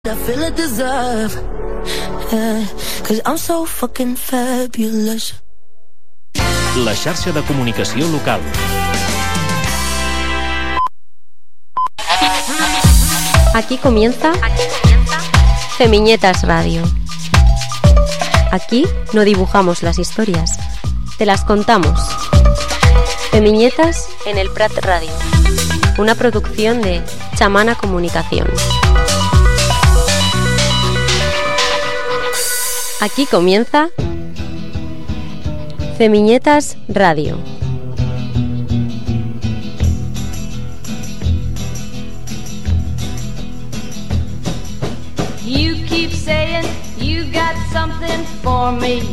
I feel I deserve, yeah, 'cause I'm so fucking fabulous. La xarxa de comunicació local. Aquí comienza Femiñetas Radio. Aquí no dibujamos las historias, te las contamos. Femiñetas en el Prat Radio, una producción de Chamana Comunicación. Aquí comienza Femiñetas Radio. You keep saying you got something for me,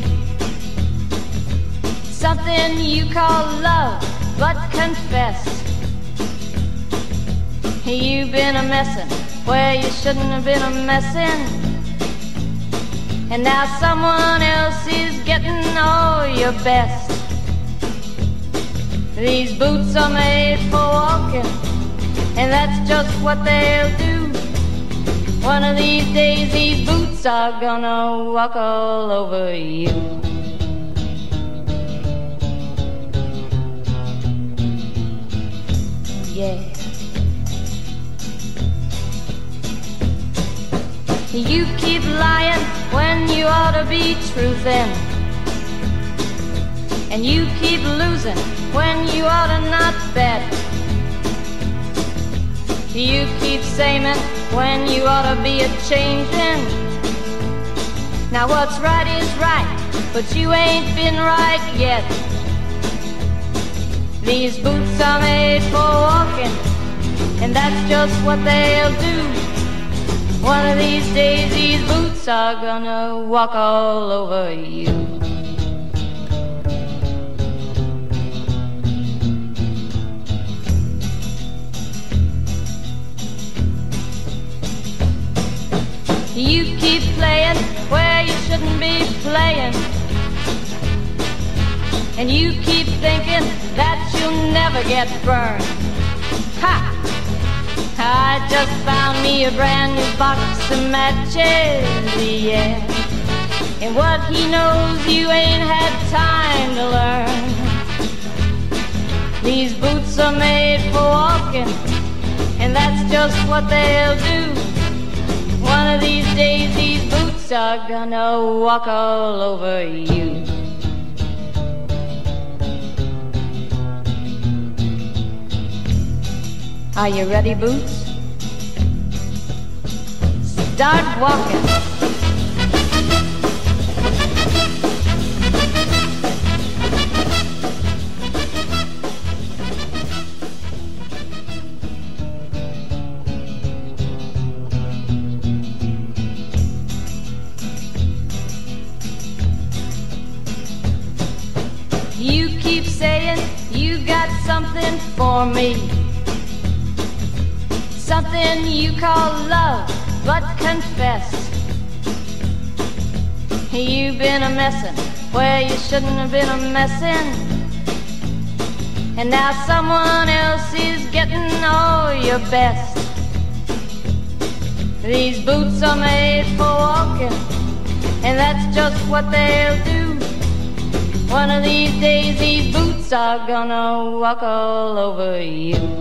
something you call love, but confess you've been a messin' where you shouldn't have been a messin'. And now someone else is getting all your best. These boots are made for walking, and that's just what they'll do. One of these days these boots are gonna walk all over you. Yeah. You keep lying when you ought to be truthin', and you keep losing when you ought to not bet. You keep saying when you ought to be a-changin'. Now what's right is right, but you ain't been right yet. These boots are made for walking, and that's just what they'll do. One of these days these boots are gonna walk all over you. You keep playing where you shouldn't be playing, and you keep thinking that you'll never get burned. Ha! I just found me a brand new box of matches, yeah. And what he knows you ain't had time to learn. These boots are made for walking, and that's just what they'll do. One of these days these boots are gonna walk all over you. Are you ready, Boots? Start walking. You keep saying you got something for me, something you call love, but confess you've been a messin' where you shouldn't have been a messin'. And now someone else is getting all your best. These boots are made for walking, and that's just what they'll do. One of these days these boots are gonna walk all over you.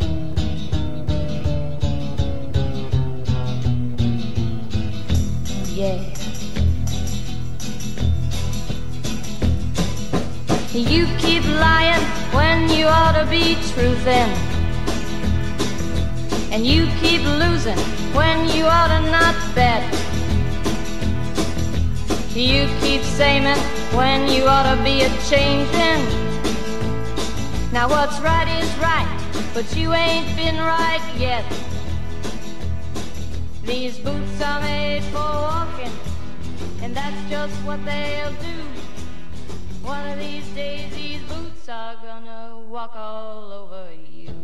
Yeah. You keep lying when you ought to be truthin', and you keep losing when you ought to not bet. You keep saying when you ought to be a-changin'. Now what's right is right, but you ain't been right yet. These boots are made for walking, and that's just what they'll do. One of these days these boots are gonna walk all over you.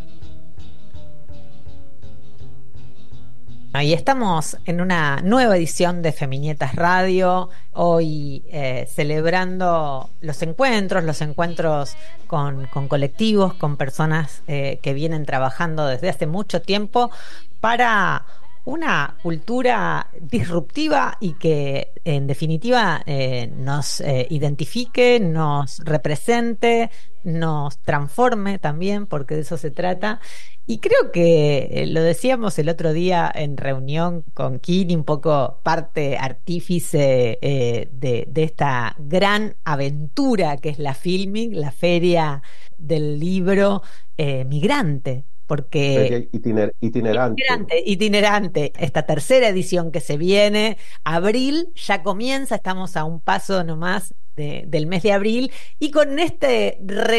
Y estamos en una nueva edición de Femiñetas Radio, hoy celebrando los encuentros con colectivos, con personas que vienen trabajando desde hace mucho tiempo para una cultura disruptiva y que en definitiva nos identifique, nos represente, nos transforme también, porque de eso se trata. Y creo que lo decíamos el otro día en reunión con Kini, un poco parte artífice de esta gran aventura que es la Filmic, la feria del libro migrante. Porque itinerante, esta tercera edición que se viene, abril ya comienza, estamos a un paso nomás del mes de abril, y con este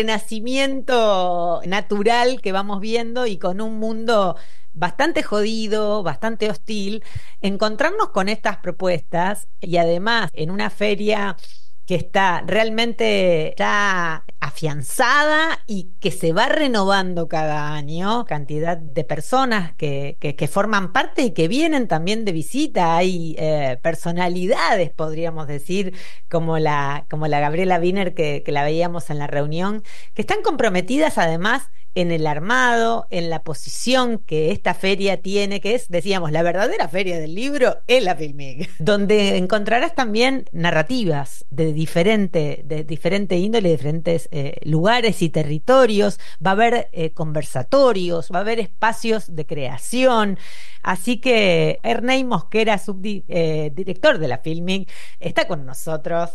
renacimiento natural que vamos viendo y con un mundo bastante jodido, bastante hostil, encontrarnos con estas propuestas y además en una feria que está realmente ya afianzada y que se va renovando cada año, cantidad de personas que forman parte y que vienen también de visita. Hay personalidades, podríamos decir, como la Gabriela Wiener que la veíamos en la reunión, que están comprometidas además en el armado, en la posición que esta feria tiene, que es, decíamos, la verdadera feria del libro es la Filmic, donde encontrarás también narrativas de diferente índole, de diferentes lugares y territorios, va a haber conversatorios, va a haber espacios de creación. Así que Ernei Mosquera, subdirector de la Filmic, está con nosotros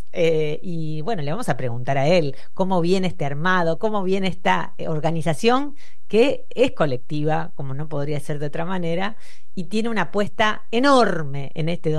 y bueno, le vamos a preguntar a él cómo viene este armado, cómo viene esta organización que es colectiva, como no podría ser de otra manera, y tiene una apuesta enorme en este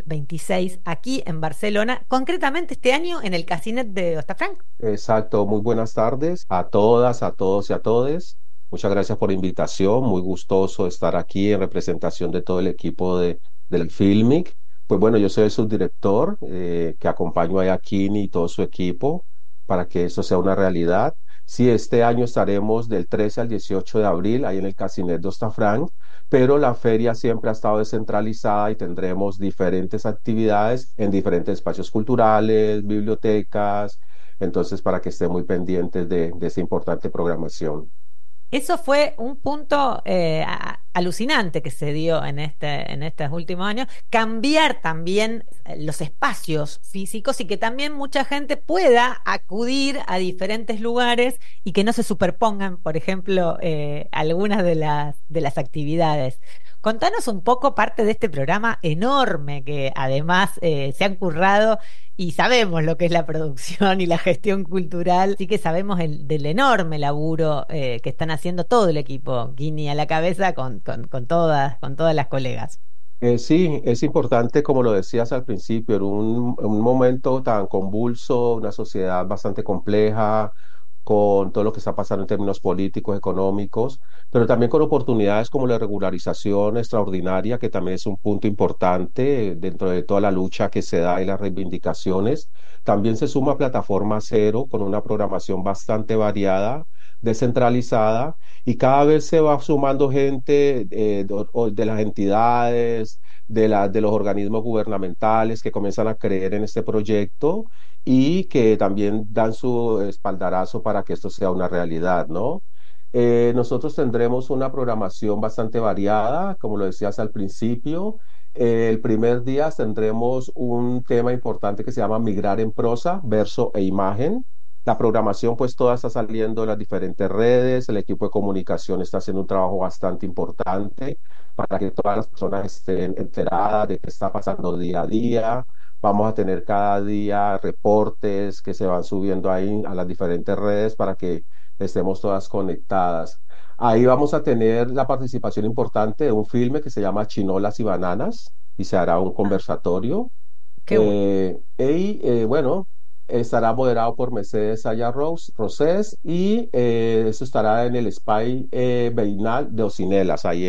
2026 aquí en Barcelona, concretamente este año en el Casinet de Hostafranc. Exacto, muy buenas tardes a todas, a todos y a todes. Muchas gracias por la invitación, muy gustoso estar aquí en representación de todo el equipo del Filmic. Pues bueno, yo soy el subdirector que acompaño a Kini y todo su equipo para que eso sea una realidad. Sí, este año estaremos del 13 al 18 de abril ahí en el Casinet de Hostafranc, pero la feria siempre ha estado descentralizada y tendremos diferentes actividades en diferentes espacios culturales, bibliotecas, entonces para que estén muy pendientes de esta importante programación. Eso fue un punto alucinante que se dio en estos últimos años, cambiar también los espacios físicos y que también mucha gente pueda acudir a diferentes lugares y que no se superpongan, por ejemplo, algunas de las actividades. Contanos un poco parte de este programa enorme que además se han currado y sabemos lo que es la producción y la gestión cultural, así que sabemos del enorme laburo que están haciendo todo el equipo, Kini a la cabeza con todas las colegas. Sí, es importante, como lo decías al principio, en un momento tan convulso, una sociedad bastante compleja, con todo lo que está pasando en términos políticos, económicos, pero también con oportunidades como la regularización extraordinaria, que también es un punto importante dentro de toda la lucha que se da y las reivindicaciones. También se suma Plataforma Cero con una programación bastante variada, descentralizada, y cada vez se va sumando gente de las entidades, de los organismos gubernamentales que comienzan a creer en este proyecto y que también dan su espaldarazo para que esto sea una realidad, ¿no? Nosotros tendremos una programación bastante variada, como lo decías al principio. El primer día tendremos un tema importante que se llama Migrar en prosa, verso e imagen. La programación pues toda está saliendo en las diferentes redes, el equipo de comunicación está haciendo un trabajo bastante importante para que todas las personas estén enteradas de qué está pasando día a día. Vamos a tener cada día reportes que se van subiendo ahí a las diferentes redes para que estemos todas conectadas. Ahí vamos a tener la participación importante de un filme que se llama Chinolas y Bananas y se hará un conversatorio. Qué bueno. Bueno, estará moderado por Mercedes Aya Rosés y eso estará en el Spy Beinal de Ocinelas, ahí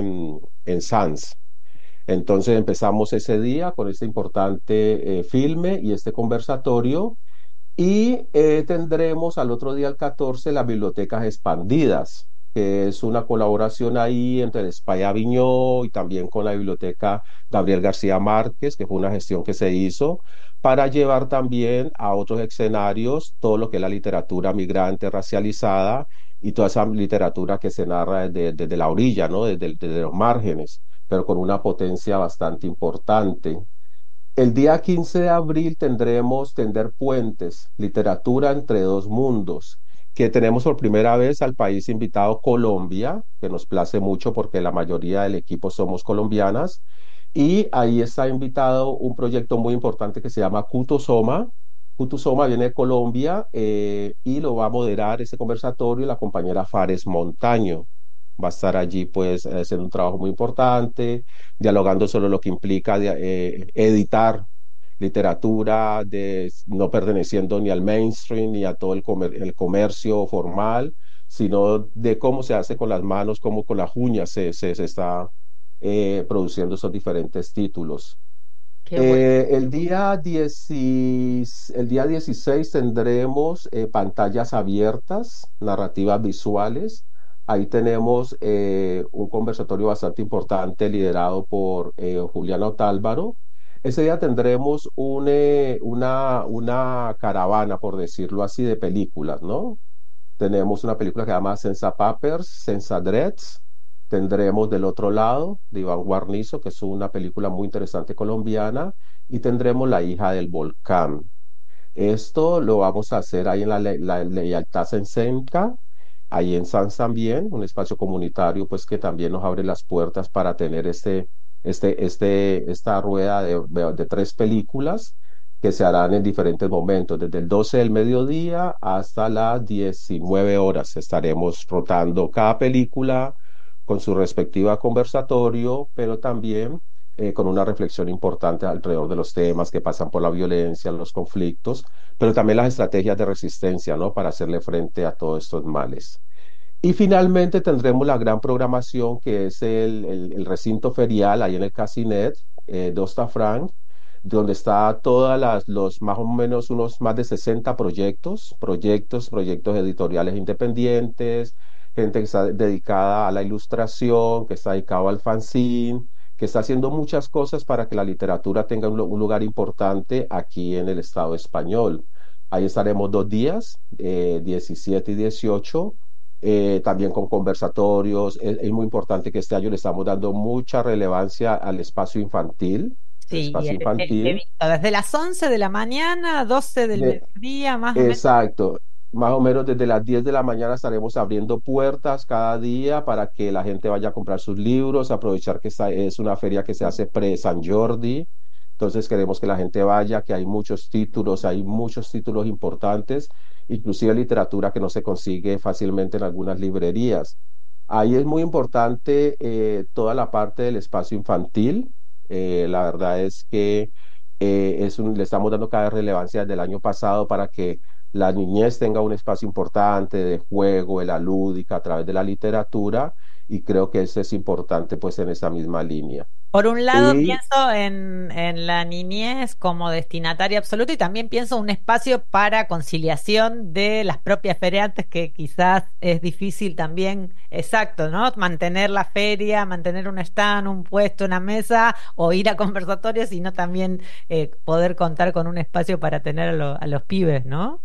en Sanz. Entonces empezamos ese día con este importante filme y este conversatorio y tendremos al otro día, el 14, las bibliotecas expandidas, que es una colaboración ahí entre el Spy Aviñó y también con la biblioteca Gabriel García Márquez, que fue una gestión que se hizo para llevar también a otros escenarios todo lo que es la literatura migrante racializada y toda esa literatura que se narra desde la orilla, ¿no? Desde los márgenes. pero con una potencia bastante importante. El día 15 de abril tendremos Tender Puentes, literatura entre dos mundos, que tenemos por primera vez al país invitado Colombia, que nos place mucho porque la mayoría del equipo somos colombianas, y ahí está invitado un proyecto muy importante que se llama Cutosoma. Cutosoma viene de Colombia y lo va a moderar ese conversatorio la compañera Fares Montaño. Va a estar allí pues haciendo un trabajo muy importante, dialogando sobre lo que implica editar literatura, no perteneciendo ni al mainstream ni a todo el comercio formal, sino de cómo se hace con las manos, cómo con las uñas se está produciendo esos diferentes títulos. Qué bueno. El día 16 tendremos pantallas abiertas, narrativas visuales. Ahí tenemos un conversatorio bastante importante liderado por Juliana Otálvaro. Ese día tendremos una caravana, por decirlo así, de películas, ¿no? Tenemos una película que se llama Senza Papers, Senza Dreads. Tendremos Del otro lado, de Iván Guarnizo, que es una película muy interesante colombiana. Y tendremos La hija del volcán. Esto lo vamos a hacer ahí en la Lealtad Sensenca, ahí en San también, un espacio comunitario pues que también nos abre las puertas para tener esta rueda de tres películas que se harán en diferentes momentos, desde el 12 del mediodía hasta las 19 horas. Estaremos rotando cada película con su respectiva conversatorio, pero también con una reflexión importante alrededor de los temas que pasan por la violencia, los conflictos, pero también las estrategias de resistencia, ¿no? Para hacerle frente a todos estos males. Y finalmente tendremos la gran programación que es el recinto ferial ahí en el Casinet d'Osta Frank, donde está los más o menos unos más de 60 proyectos editoriales independientes, gente que está dedicada a la ilustración, que está dedicado al fanzine, que está haciendo muchas cosas para que la literatura tenga un lugar importante aquí en el Estado español. Ahí estaremos 2 días, 17 y 18, también con conversatorios. Es muy importante que este año le estamos dando mucha relevancia al espacio infantil. El Sí, espacio he infantil. visto desde las 11 de la mañana, 12 del De- mediodía, más o menos. exacto. Más o menos desde las 10 de la mañana estaremos abriendo puertas cada día para que la gente vaya a comprar sus libros, aprovechar que es una feria que se hace pre-San Jordi. Entonces queremos que la gente vaya, que hay muchos títulos importantes, inclusive literatura que no se consigue fácilmente en algunas librerías. Ahí es muy importante toda la parte del espacio infantil. La verdad es que le estamos dando cada vez relevancia desde el año pasado para que la niñez tenga un espacio importante de juego, de la lúdica, a través de la literatura, y creo que eso es importante pues en esa misma línea. Por un lado Y pienso en la niñez como destinataria absoluta y también pienso un espacio para conciliación de las propias feriantes que quizás es difícil también, exacto, ¿no? Mantener la feria, mantener un stand, un puesto, una mesa o ir a conversatorios, sino también poder contar con un espacio para tener a los pibes, ¿no?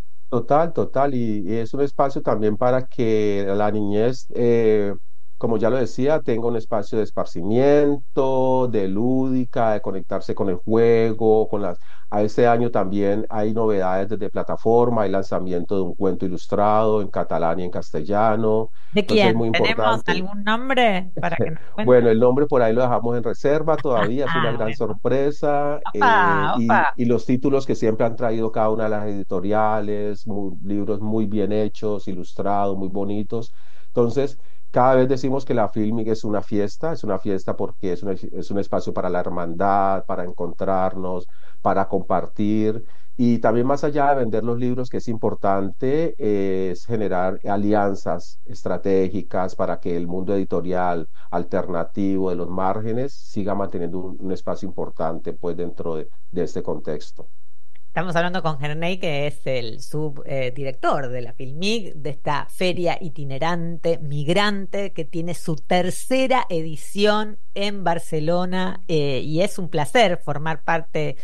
total, y es un espacio también para que la niñez, como ya lo decía, tenga un espacio de esparcimiento, de lúdica, de conectarse con el juego, a este año también hay novedades desde plataforma, hay lanzamiento de un cuento ilustrado en catalán y en castellano, ¿De entonces es quién? muy ¿Tenemos importante. algún nombre para que nos cuente? Bueno, el nombre por ahí lo dejamos en reserva todavía, es una Ah, gran bueno. sorpresa. Opa, opa. Y los títulos que siempre han traído cada una de las editoriales, libros muy bien hechos, ilustrados, muy bonitos. Entonces, cada vez decimos que la Filmic es una fiesta porque es un espacio para la hermandad, para encontrarnos, para compartir. Y también más allá de vender los libros, que es importante, es generar alianzas estratégicas para que el mundo editorial alternativo de los márgenes siga manteniendo un espacio importante pues dentro de este contexto. Estamos hablando con Gerney, que es el subdirector de la Filmic, de esta feria itinerante, migrante, que tiene su tercera edición en Barcelona, y es un placer formar parte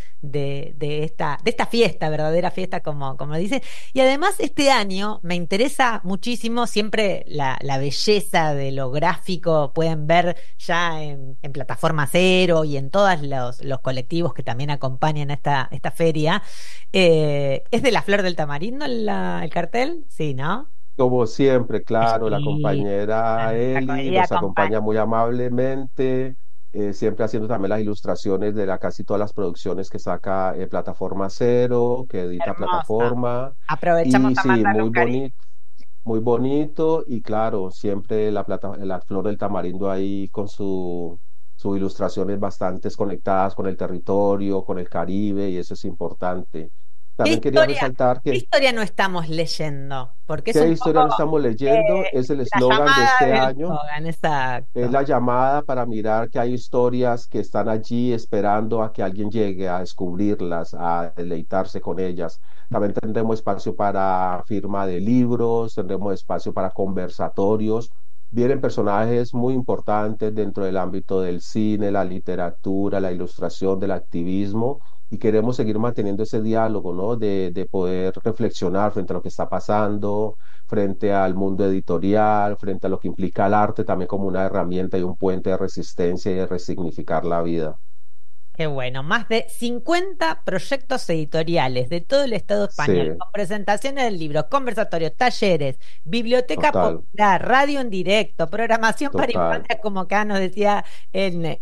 de esta fiesta, verdadera fiesta, como dice. Y además este año me interesa muchísimo siempre la belleza de lo gráfico, pueden ver ya en Plataforma Cero y en todos los colectivos que también acompañan esta feria. ¿Es de la Flor del Tamarindo el cartel? Sí, ¿no? Como siempre, claro, la Sí, compañera la Eli comedia nos acompaña. acompaña muy amablemente, siempre haciendo también las ilustraciones de casi todas las producciones que saca Plataforma Cero, que edita Hermosa. Plataforma. Aprovechamos Y a sí, mandarle un cariño. muy bonito y claro, siempre la Flor del Tamarindo ahí con sus ilustraciones bastante conectadas con el territorio, con el Caribe, y eso es importante. ¿Qué También quería historia, resaltar qué que historia no estamos leyendo? Porque es ¿qué un historia poco no estamos leyendo? Es el la eslogan de llamada este del año. slogan, Es exacto. la llamada para mirar que hay historias que están allí esperando a que alguien llegue a descubrirlas, a deleitarse con ellas. También tendremos espacio para firma de libros, tendremos espacio para conversatorios. Vienen personajes muy importantes dentro del ámbito del cine, la literatura, la ilustración, del activismo, y queremos seguir manteniendo ese diálogo, ¿no? De poder reflexionar frente a lo que está pasando, frente al mundo editorial, frente a lo que implica el arte también como una herramienta y un puente de resistencia y de resignificar la vida. Qué bueno, más de 50 proyectos editoriales de todo el Estado español, Sí, con presentaciones del libro, conversatorios, talleres, biblioteca total, popular, radio en directo, programación para total. infancia, como acá nos decía el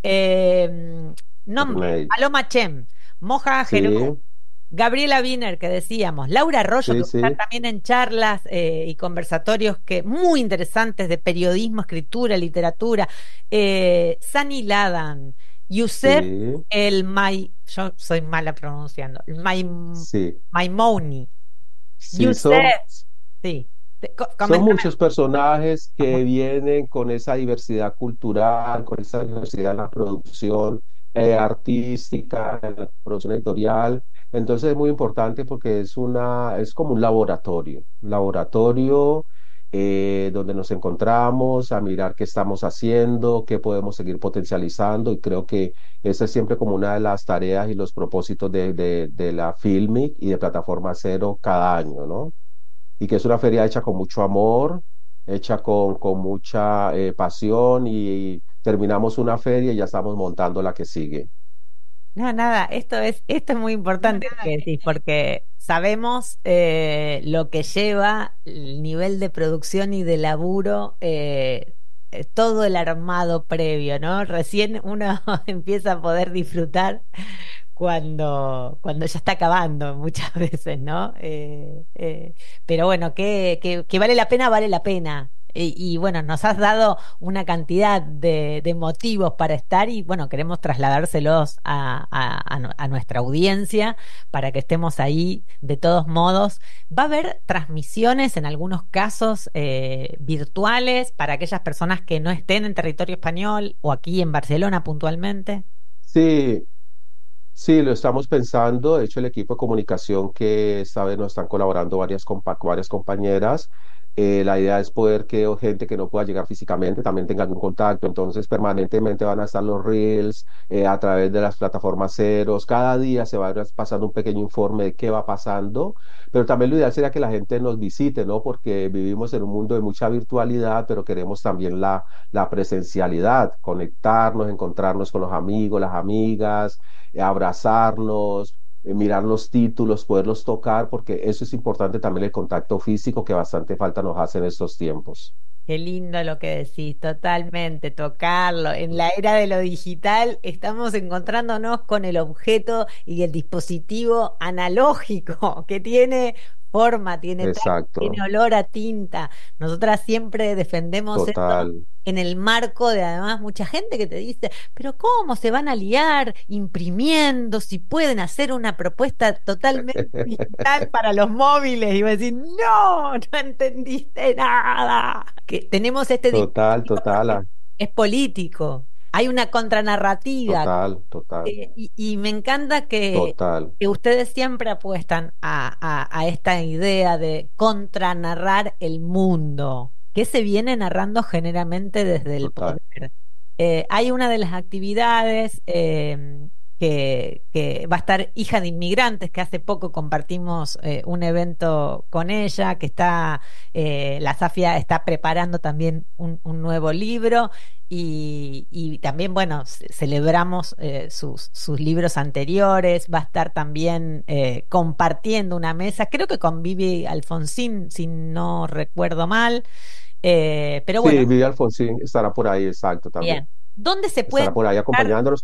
nombre, Ernest. Paloma Chem, Moja Ajerú, Sí, Gabriela Wiener, que decíamos, Laura Arroyo, que sí, va a estar sí, también en charlas y conversatorios muy interesantes de periodismo, escritura, literatura, Sani Ladan, Youssef sí, yo soy mala pronunciando, sí. Maimouni, Sí, Youssef, sí, son coméntame. muchos personajes que vienen con esa diversidad cultural, con esa diversidad en la producción artística, en la producción editorial. Entonces es muy importante porque es como un laboratorio donde nos encontramos a mirar qué estamos haciendo, qué podemos seguir potencializando, y creo que esa es siempre como una de las tareas y los propósitos de la Filmic y de Plataforma Cero cada año, ¿no? Y que es una feria hecha con mucho amor, hecha con mucha pasión, y terminamos una feria y ya estamos montando la que sigue. No, nada, esto es muy importante lo que decís, porque sabemos lo que lleva el nivel de producción y de laburo, todo el armado previo, ¿no? Recién uno empieza a poder disfrutar cuando ya está acabando muchas veces, ¿no? Pero bueno, que vale la pena. Y bueno, nos has dado una cantidad de motivos para estar y bueno, queremos trasladárselos a nuestra audiencia para que estemos ahí de todos modos. Va a haber transmisiones en algunos casos virtuales para aquellas personas que no estén en territorio español o aquí en Barcelona puntualmente. Sí, sí, lo estamos pensando. De hecho, el equipo de comunicación que esta vez nos están colaborando varias compañeras. La idea es poder que gente que no pueda llegar físicamente también tenga algún contacto. Entonces, permanentemente van a estar los reels a través de las plataformas ceros. Cada día se va a ir pasando un pequeño informe de qué va pasando. Pero también lo ideal sería que la gente nos visite, ¿no? Porque vivimos en un mundo de mucha virtualidad, pero queremos también la presencialidad, conectarnos, encontrarnos con los amigos, las amigas, abrazarnos, mirar los títulos, poderlos tocar, porque eso es importante también, el contacto físico que bastante falta nos hace en estos tiempos. Qué lindo lo que decís, totalmente, tocarlo. En la era de lo digital estamos encontrándonos con el objeto y el dispositivo analógico que tiene forma, tiene tacto, tiene Exacto, olor a tinta. Nosotras siempre defendemos esto total. en el marco de además mucha gente que te dice, pero ¿cómo se van a liar imprimiendo si pueden hacer una propuesta totalmente digital para los móviles? Y vos decís, no, no entendiste nada. Que tenemos este Total, dispositivo total, porque es político. Hay una contranarrativa total, total, y me encanta total, que ustedes siempre apuestan a esta idea de contranarrar el mundo, que se viene narrando generalmente desde el total. poder. Hay una de las actividades que va a estar Hija de Inmigrantes, que hace poco compartimos un evento con ella, que está, la Safia está preparando también un nuevo libro y también, bueno, celebramos sus libros anteriores, va a estar también compartiendo una mesa, creo que con Vivi Alfonsín, si no recuerdo mal, pero Sí, bueno, Vivi Alfonsín estará por ahí, exacto, también. bien. ¿Dónde se puede Estará por ahí encontrar acompañándonos.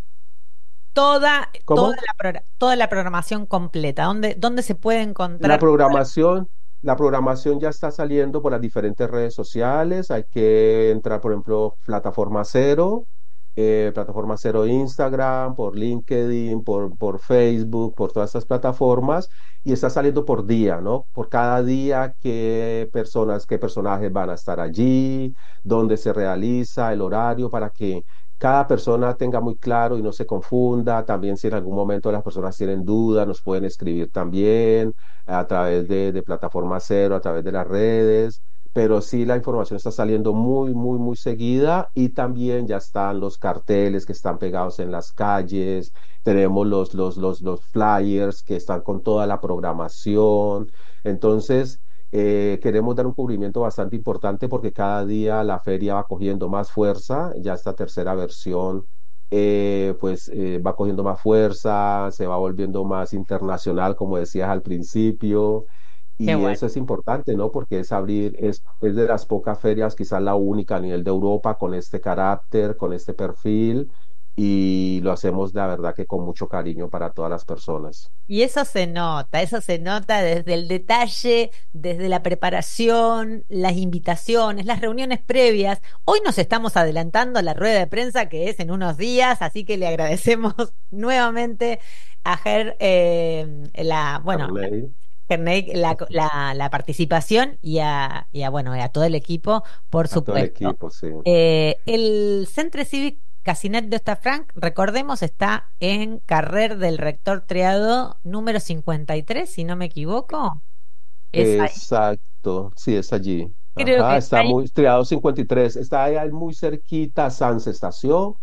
toda ¿Cómo? toda la programación completa? ¿Dónde se puede La encontrar? programación, la programación ya está saliendo por las diferentes redes sociales. Hay que entrar, por ejemplo, Plataforma Cero Instagram, por LinkedIn, por Facebook, por todas estas plataformas. Y está saliendo por día, ¿no? Por cada día qué personas, qué personajes van a estar allí, dónde se realiza, el horario, para que cada persona tenga muy claro y no se confunda. También si en algún momento las personas tienen dudas, nos pueden escribir también a través de Plataforma Cero, a través de las redes, pero sí la información está saliendo muy, muy, muy seguida y también ya están los carteles que están pegados en las calles, tenemos los flyers que están con toda la programación, entonces... queremos dar un cubrimiento bastante importante porque cada día la feria va cogiendo más fuerza, ya esta tercera versión va cogiendo más fuerza, se va volviendo más internacional, como decías al principio, Qué y bueno. eso es importante, ¿no? Porque es de las pocas ferias, quizás la única a nivel de Europa, con este carácter, con este perfil, y lo hacemos la verdad que con mucho cariño para todas las personas. Y eso se nota desde el detalle, desde la preparación, las invitaciones, las reuniones previas. Hoy nos estamos adelantando a la rueda de prensa que es en unos días, así que le agradecemos nuevamente a Ger, bueno, Arley, Gerney, la participación bueno, a todo el equipo, por a todo el supuesto. equipo, sí. El Centre Cívic Casinet d'Hostafranc, recordemos, está en Carrer del Rector Triado número 53, si no me equivoco. Es ahí. Exacto, sí, es allí. Creo que Ajá, es está ahí. muy, Triado 53, está ahí muy cerquita, Sanz Estación.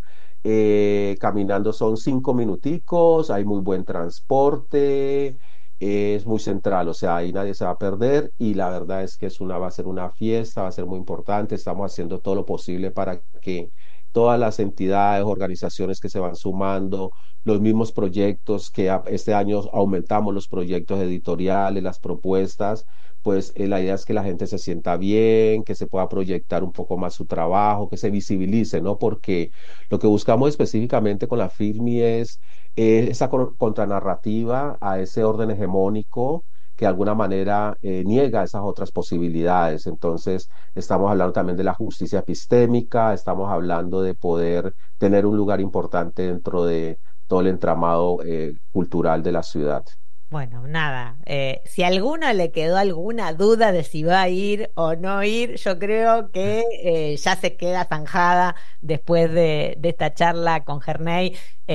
Caminando son 5 minuticos, hay muy buen transporte, es muy central, o sea, ahí nadie se va a perder y la verdad es que va a ser una fiesta, va a ser muy importante. Estamos haciendo todo lo posible para que todas las entidades, organizaciones que se van sumando, los mismos proyectos que este año aumentamos los proyectos editoriales, las propuestas, pues la idea es que la gente se sienta bien, que se pueda proyectar un poco más su trabajo, que se visibilice, ¿no? Porque lo que buscamos específicamente con la FIRMI es esa contranarrativa a ese orden hegemónico que de alguna manera niega esas otras posibilidades. Entonces, estamos hablando también de la justicia epistémica, estamos hablando de poder tener un lugar importante dentro de todo el entramado cultural de la ciudad. Bueno, nada, si a alguno le quedó alguna duda de si va a ir o no ir, yo creo que ya se queda zanjada después de esta charla con Gerney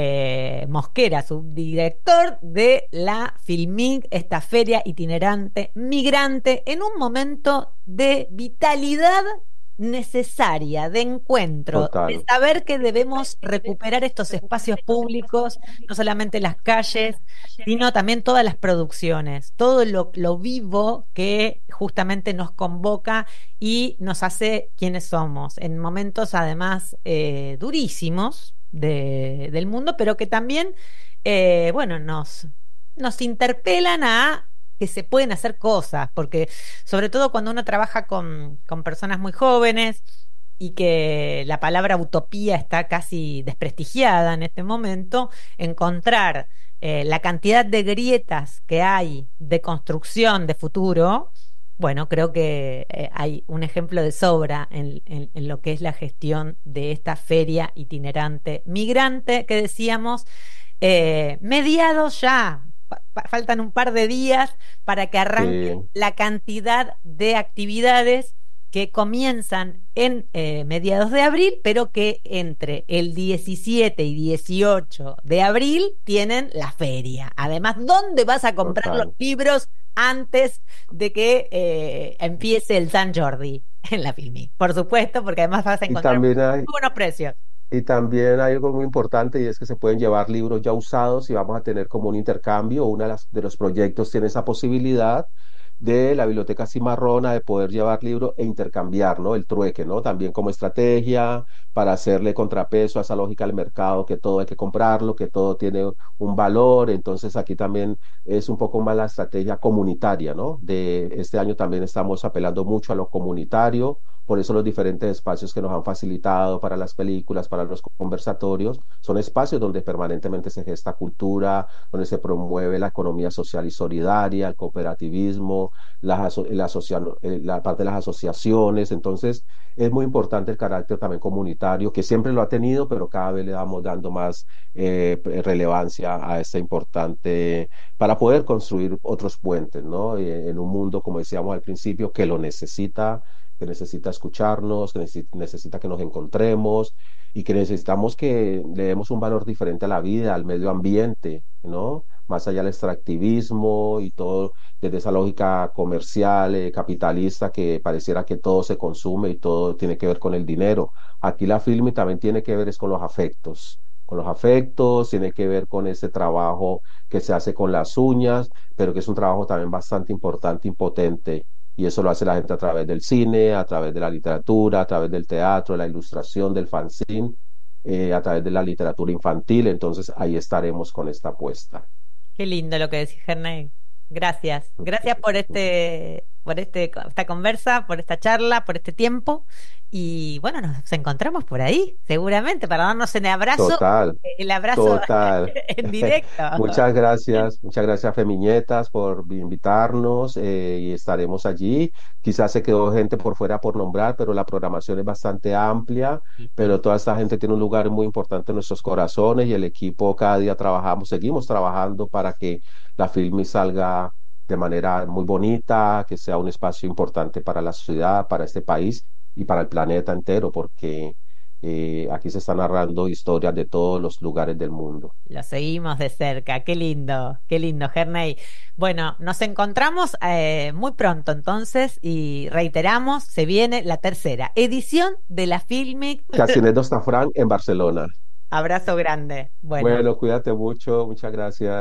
Mosquera, subdirector de la Filmic, esta feria itinerante migrante, en un momento de vitalidad necesaria, de encuentro, de Total, saber que debemos recuperar estos espacios públicos, no solamente las calles, sino también todas las producciones, todo lo vivo que justamente nos convoca y nos hace quienes somos, en momentos además durísimos del mundo, pero que también, bueno, nos interpelan a que se pueden hacer cosas, porque sobre todo cuando uno trabaja con personas muy jóvenes y que la palabra utopía está casi desprestigiada en este momento, encontrar la cantidad de grietas que hay de construcción de futuro, bueno, creo que hay un ejemplo de sobra en lo que es la gestión de esta feria itinerante migrante que decíamos, mediados ya, faltan un par de días para que arranque sí, la cantidad de actividades que comienzan en mediados de abril, pero que entre el 17 y 18 de abril tienen la feria. Además, ¿dónde vas a comprar los total. libros antes de que empiece el San Jordi en la Filmi? Por supuesto, porque además vas a Y encontrar muy también hay, buenos precios. Y también hay algo muy importante y es que se pueden llevar libros ya usados y vamos a tener como un intercambio. Uno de los proyectos tiene esa posibilidad de la Biblioteca Cimarrona de poder llevar libros e intercambiar, ¿no? El trueque, ¿no? También como estrategia para hacerle contrapeso a esa lógica del mercado, que todo hay que comprarlo, que todo tiene un valor. Entonces aquí también es un poco más la estrategia comunitaria, ¿no? De este año también estamos apelando mucho a lo comunitario. Por eso los diferentes espacios que nos han facilitado para las películas, para los conversatorios, son espacios donde permanentemente se gesta cultura, donde se promueve la economía social y solidaria, el cooperativismo, la parte de las asociaciones. Entonces, es muy importante el carácter también comunitario, que siempre lo ha tenido, pero cada vez le vamos dando más relevancia a este importante, para poder construir otros puentes, ¿no? En un mundo, como decíamos al principio, que necesita escucharnos, que necesita que nos encontremos y que necesitamos que le demos un valor diferente a la vida, al medio ambiente, ¿no? Más allá del extractivismo y todo, desde esa lógica comercial, capitalista, que pareciera que todo se consume y todo tiene que ver con el dinero. Aquí la Filmi también tiene que ver es con los afectos, tiene que ver con ese trabajo que se hace con las uñas, pero que es un trabajo también bastante importante, impotente. Y eso lo hace la gente a través del cine, a través de la literatura, a través del teatro, de la ilustración, del fanzine, a través de la literatura infantil. Entonces ahí estaremos con esta apuesta. Qué lindo lo que decís, Gerney. Gracias. Gracias esta conversa, por esta charla, por este tiempo. Y bueno, nos encontramos por ahí, seguramente, para darnos Total, el abrazo total. en directo. Muchas gracias Femiñetas por invitarnos y estaremos allí. Quizás se quedó gente por fuera por nombrar, pero la programación es bastante amplia, pero toda esta gente tiene un lugar muy importante en nuestros corazones y el equipo cada día seguimos trabajando para que la Filmi salga de manera muy bonita, que sea un espacio importante para la ciudad, para este país y para el planeta entero, porque aquí se están narrando historias de todos los lugares del mundo. Lo seguimos de cerca, qué lindo, Gerney. Bueno, nos encontramos muy pronto entonces y reiteramos, se viene la tercera edición de la Filmic. Castines d'Hostafrancs en Barcelona. Abrazo grande. Bueno, cuídate mucho, muchas gracias.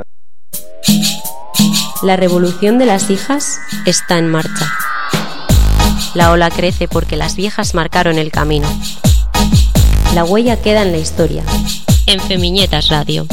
La revolución de las hijas está en marcha. La ola crece porque las viejas marcaron el camino. La huella queda en la historia. En Femiñetas Radio.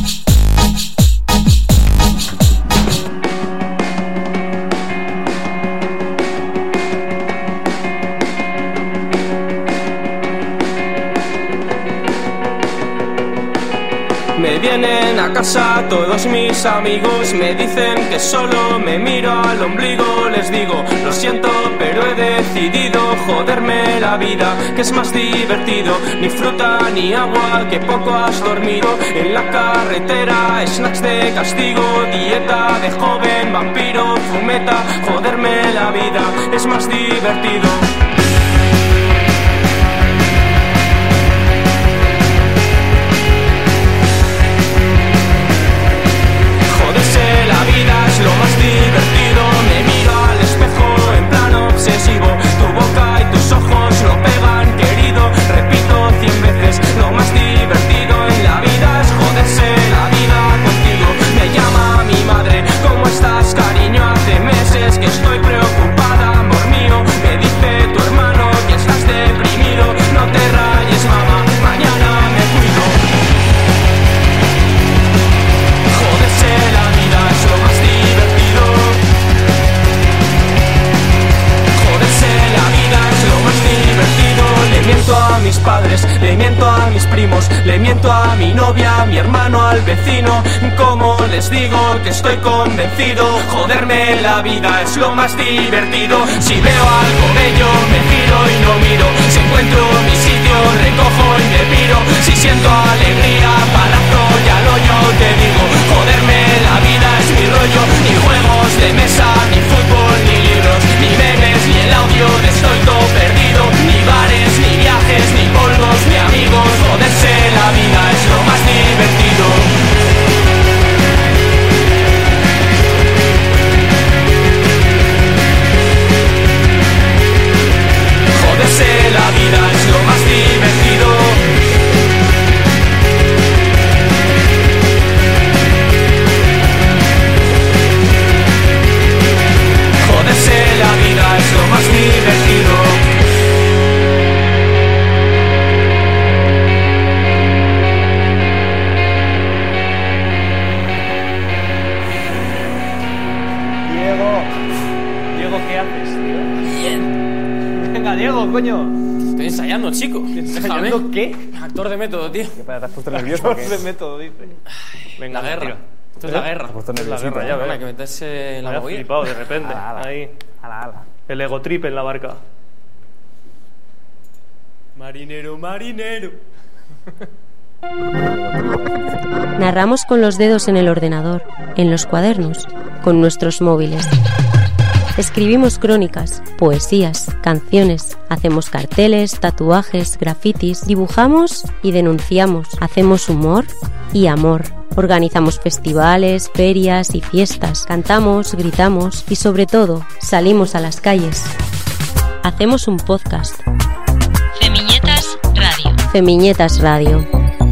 Me vienen a casa todos mis amigos, me dicen que solo me miro al ombligo. Les digo, lo siento, pero he decidido joderme la vida, que es más divertido. Ni fruta ni agua, que poco has dormido. En la carretera, snacks de castigo, dieta de joven, vampiro, fumeta. Joderme la vida es más divertido. La vida es lo más divertido. Me miro al espejo en plan obsesivo. Tu boca y tus ojos lo pegan, querido. Repito 100 veces, lo más divertido en la vida es joderse la vida contigo. Me llama mi madre, ¿cómo estás, cariño? Hace meses que estoy preocupada, amor mío. Me dice tu hermano que estás deprimido. No te rayes, mamá, mañana me cuido. Joderse la vida es lo más divertido. Joderse la vida es lo más divertido. Le miento a mis padres, le miento a mis primos, le miento a mi novia, a mi hermano, al vecino. Como les digo que estoy convencido, joderme la vida es lo más divertido. Si veo algo bello me giro y no miro. Si encuentro mi sitio recojo y me piro. Si siento alegría palazo y al hoyo te digo, joderme la vida es mi rollo. Ni juegos de mesa, ni fútbol, ni libros, ni memes, ni el audio de estoy todo perdido. Ni bares, ni viajes, ni polvos, ni amigos. Joderse la vida es lo más divertido. Joderse la vida es lo más divertido. Diego, coño. Estoy ensayando, chico. ¿Ensayando qué? Actor de método, tío. ¿Qué pasa? ¿Te has puesto nervioso? Actor de método, dice. Venga, La guerra. tira. Esto es la guerra. Te has puesto Esto es la nerviosito, guerra, ya ¿no? ves. Hay que meterse en la Me ha movida. flipado de repente. Ala. Ahí. Ala. El ego trip en la barca. Marinero, marinero. Narramos con los dedos en el ordenador, en los cuadernos, con nuestros móviles. Escribimos crónicas, poesías, canciones, hacemos carteles, tatuajes, grafitis, dibujamos y denunciamos, hacemos humor y amor. Organizamos festivales, ferias y fiestas, cantamos, gritamos y sobre todo salimos a las calles. Hacemos un podcast. Femiñetas Radio. Femiñetas Radio.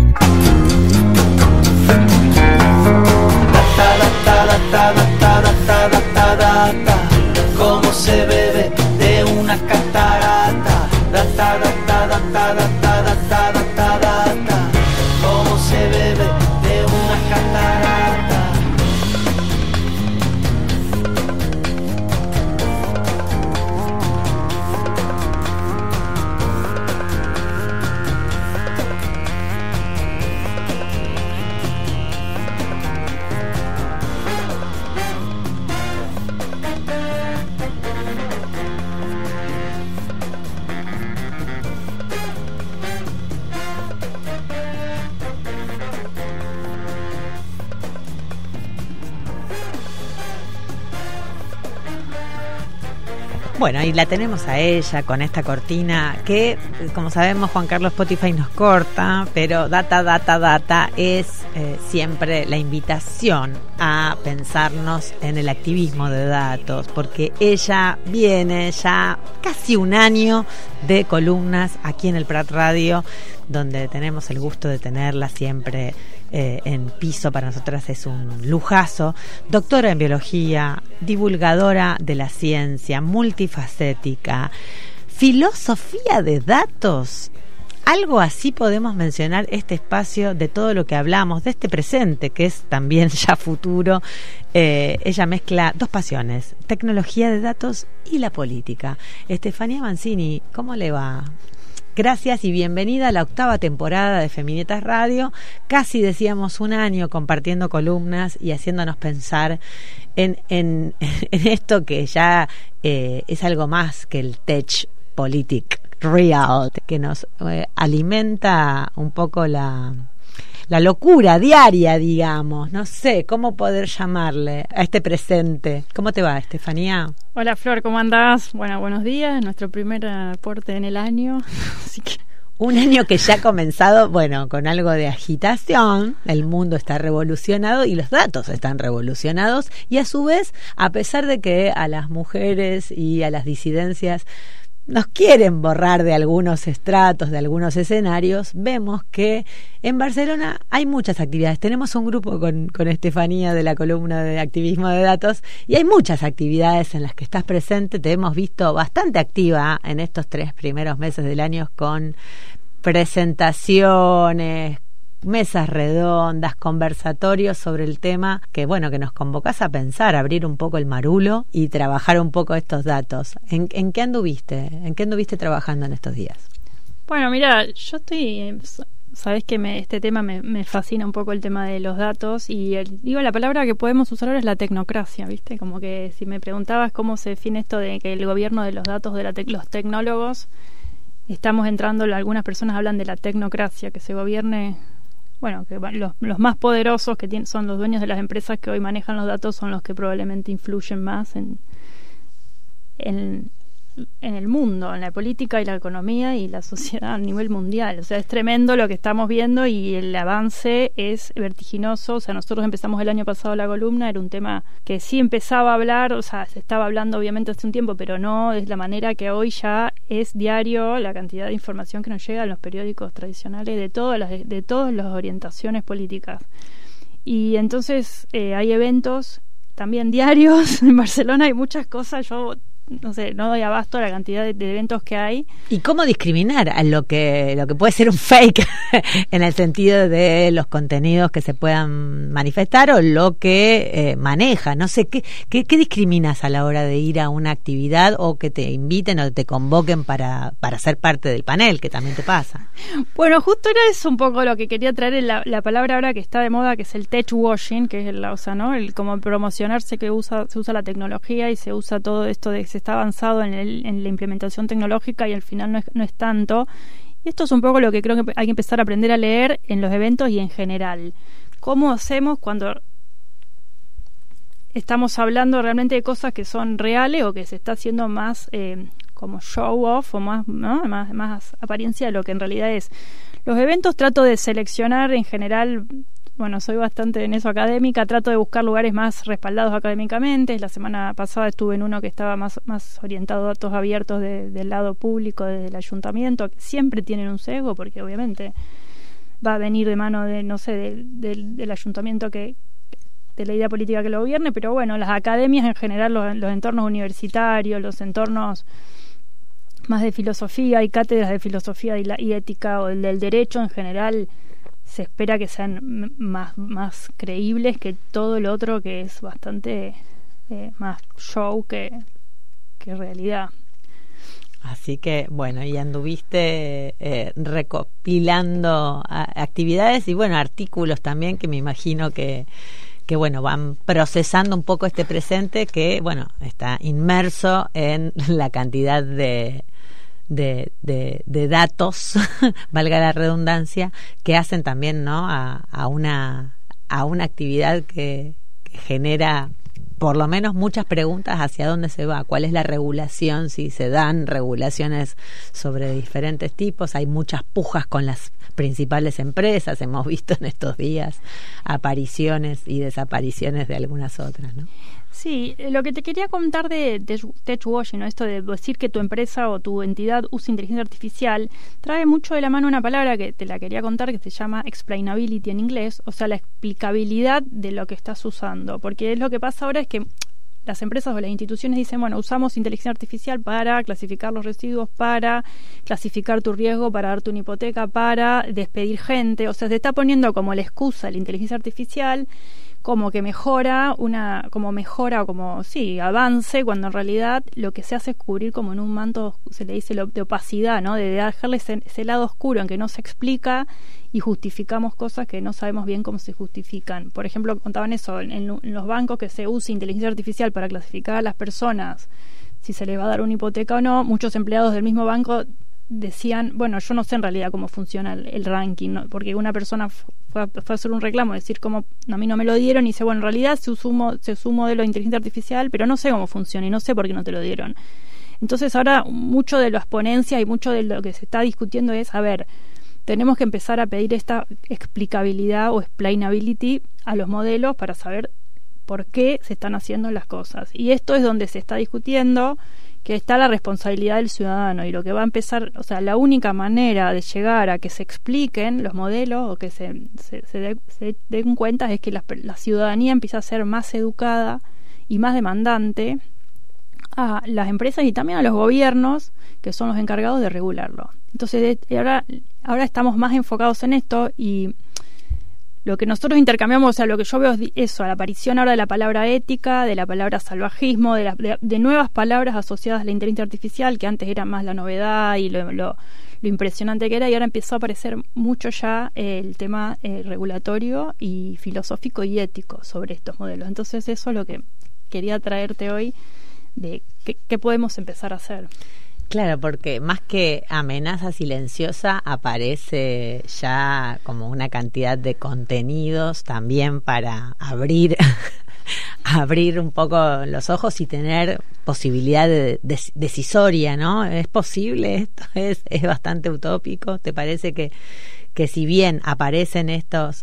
Cómo se bebe de una catarata. Cómo se bebe de una catarata. Bueno, y la tenemos a ella con esta cortina que, como sabemos, Juan Carlos Spotify nos corta, pero Data es siempre la invitación a pensarnos en el activismo de datos, porque ella viene ya casi un año de columnas aquí en el Prat Radio, donde tenemos el gusto de tenerla siempre en piso. Para nosotras es un lujazo. Doctora en biología, divulgadora de la ciencia, multifacética, filosofía de datos. Algo así podemos mencionar este espacio de todo lo que hablamos, de este presente que es también ya futuro. Ella mezcla dos pasiones, tecnología de datos y la política. Estefanía Mancini, ¿cómo le va? Gracias y bienvenida a la 8ª temporada de Femiñetas Radio. Casi decíamos un año compartiendo columnas y haciéndonos pensar en esto que ya es algo más que el tech politic real, que nos alimenta un poco la locura diaria, digamos. No sé cómo poder llamarle a este presente. ¿Cómo te va, Estefanía? Hola, Flor, ¿cómo andás? Bueno, buenos días. Nuestro primer aporte en el año. Así que... Un año que ya ha comenzado, bueno, con algo de agitación. El mundo está revolucionado y los datos están revolucionados. Y a su vez, a pesar de que a las mujeres y a las disidencias nos quieren borrar de algunos estratos, de algunos escenarios, vemos que en Barcelona hay muchas actividades. Tenemos un grupo con Estefanía de la columna de activismo de datos y hay muchas actividades en las que estás presente. Te hemos visto bastante activa en estos 3 primeros meses del año con presentaciones, mesas redondas, conversatorios sobre el tema que, bueno, que nos convocás a pensar, a abrir un poco el marulo y trabajar un poco estos datos. ¿En qué anduviste? ¿En qué anduviste trabajando en estos días? Bueno, mira, yo estoy... Sabés que este tema me fascina un poco, el tema de los datos, y la palabra que podemos usar ahora es la tecnocracia, ¿viste? Como que si me preguntabas cómo se define esto de que el gobierno de los datos de los tecnólogos, estamos entrando, algunas personas hablan de la tecnocracia, que se gobierne... Bueno, que los más poderosos que son los dueños de las empresas que hoy manejan los datos son los que probablemente influyen más en el mundo, en la política y la economía y la sociedad a nivel mundial. O sea, es tremendo lo que estamos viendo y el avance es vertiginoso. O sea, nosotros empezamos el año pasado la columna, era un tema que sí empezaba a hablar, o sea, se estaba hablando obviamente hace un tiempo, pero no es la manera que hoy ya es diario la cantidad de información que nos llega en los periódicos tradicionales de todas las orientaciones políticas. Y entonces hay eventos también diarios. En Barcelona hay muchas cosas. Yo no sé, no doy abasto a la cantidad de eventos que hay. ¿Y cómo discriminar a lo que puede ser un fake en el sentido de los contenidos que se puedan manifestar o lo que maneja? No sé, ¿qué discriminas a la hora de ir a una actividad o que te inviten o te convoquen para ser parte del panel, que también te pasa? Bueno, justo era eso un poco lo que quería traer, la palabra ahora que está de moda, que es el tech washing, que es ¿no? El como promocionarse, que se usa la tecnología y se usa todo esto de que se está avanzado en la implementación tecnológica y al final no es tanto. Y esto es un poco lo que creo que hay que empezar a aprender a leer en los eventos y en general. ¿Cómo hacemos cuando estamos hablando realmente de cosas que son reales o que se está haciendo más como show off o más, ¿no? más apariencia de lo que en realidad es? Los eventos trato de seleccionar en general. Bueno, soy bastante en eso académica, trato de buscar lugares más respaldados académicamente. La semana pasada estuve en uno que estaba más orientado a datos abiertos del lado público, del ayuntamiento, que siempre tienen un sesgo, porque obviamente va a venir de mano de, no sé, del ayuntamiento de la idea política que lo gobierne, pero bueno, las academias en general, los entornos universitarios, los entornos más de filosofía y cátedras de filosofía y ética o del derecho en general, se espera que sean más creíbles que todo lo otro, que es bastante más show que realidad. Así que, bueno, y anduviste recopilando actividades y, bueno, artículos también que me imagino que bueno, van procesando un poco este presente que, bueno, está inmerso en la cantidad de datos, valga la redundancia, que hacen también, ¿no? a una actividad que genera por lo menos muchas preguntas hacia dónde se va, cuál es la regulación, si se dan regulaciones sobre diferentes tipos. Hay muchas pujas con las principales empresas, hemos visto en estos días apariciones y desapariciones de algunas otras, ¿no? Sí, lo que te quería contar de tech washing, ¿no? Esto de decir que tu empresa o tu entidad usa inteligencia artificial, trae mucho de la mano una palabra que te la quería contar, que se llama explainability en inglés, o sea, la explicabilidad de lo que estás usando, porque lo que pasa ahora es que las empresas o las instituciones dicen, bueno, usamos inteligencia artificial para clasificar los residuos, para clasificar tu riesgo, para darte una hipoteca, para despedir gente, o sea, se está poniendo como la excusa la inteligencia artificial como que mejora o como avance, cuando en realidad lo que se hace es cubrir como en un manto, se le dice de opacidad, ¿no? De dejarle ese lado oscuro en que no se explica y justificamos cosas que no sabemos bien cómo se justifican. Por ejemplo, contaban eso, en los bancos, que se usa inteligencia artificial para clasificar a las personas, si se les va a dar una hipoteca o no. Muchos empleados del mismo banco decían, bueno, yo no sé en realidad cómo funciona el ranking, ¿no? Porque una persona fue a hacer un reclamo, decir como a mí no me lo dieron, y dice, bueno, en realidad se usó un modelo de inteligencia artificial, pero no sé cómo funciona y no sé por qué no te lo dieron. Entonces ahora mucho de las ponencias y mucho de lo que se está discutiendo es, a ver, tenemos que empezar a pedir esta explicabilidad o explainability a los modelos para saber por qué se están haciendo las cosas. Y esto es donde se está discutiendo que está la responsabilidad del ciudadano, y lo que va a empezar, o sea, la única manera de llegar a que se expliquen los modelos o que se den cuenta es que la ciudadanía empieza a ser más educada y más demandante a las empresas y también a los gobiernos, que son los encargados de regularlo. Entonces ahora estamos más enfocados en esto, y lo que nosotros intercambiamos, o sea, lo que yo veo es eso, la aparición ahora de la palabra ética, de la palabra salvajismo, de nuevas palabras asociadas a la inteligencia artificial, que antes era más la novedad y lo impresionante que era, y ahora empezó a aparecer mucho ya el tema regulatorio y filosófico y ético sobre estos modelos. Entonces eso es lo que quería traerte hoy, de qué podemos empezar a hacer. Claro, porque más que amenaza silenciosa, aparece ya como una cantidad de contenidos también para abrir un poco los ojos y tener posibilidad de decisoria, ¿no? ¿Es posible esto? ¿Es bastante utópico? ¿Te parece que si bien aparecen estos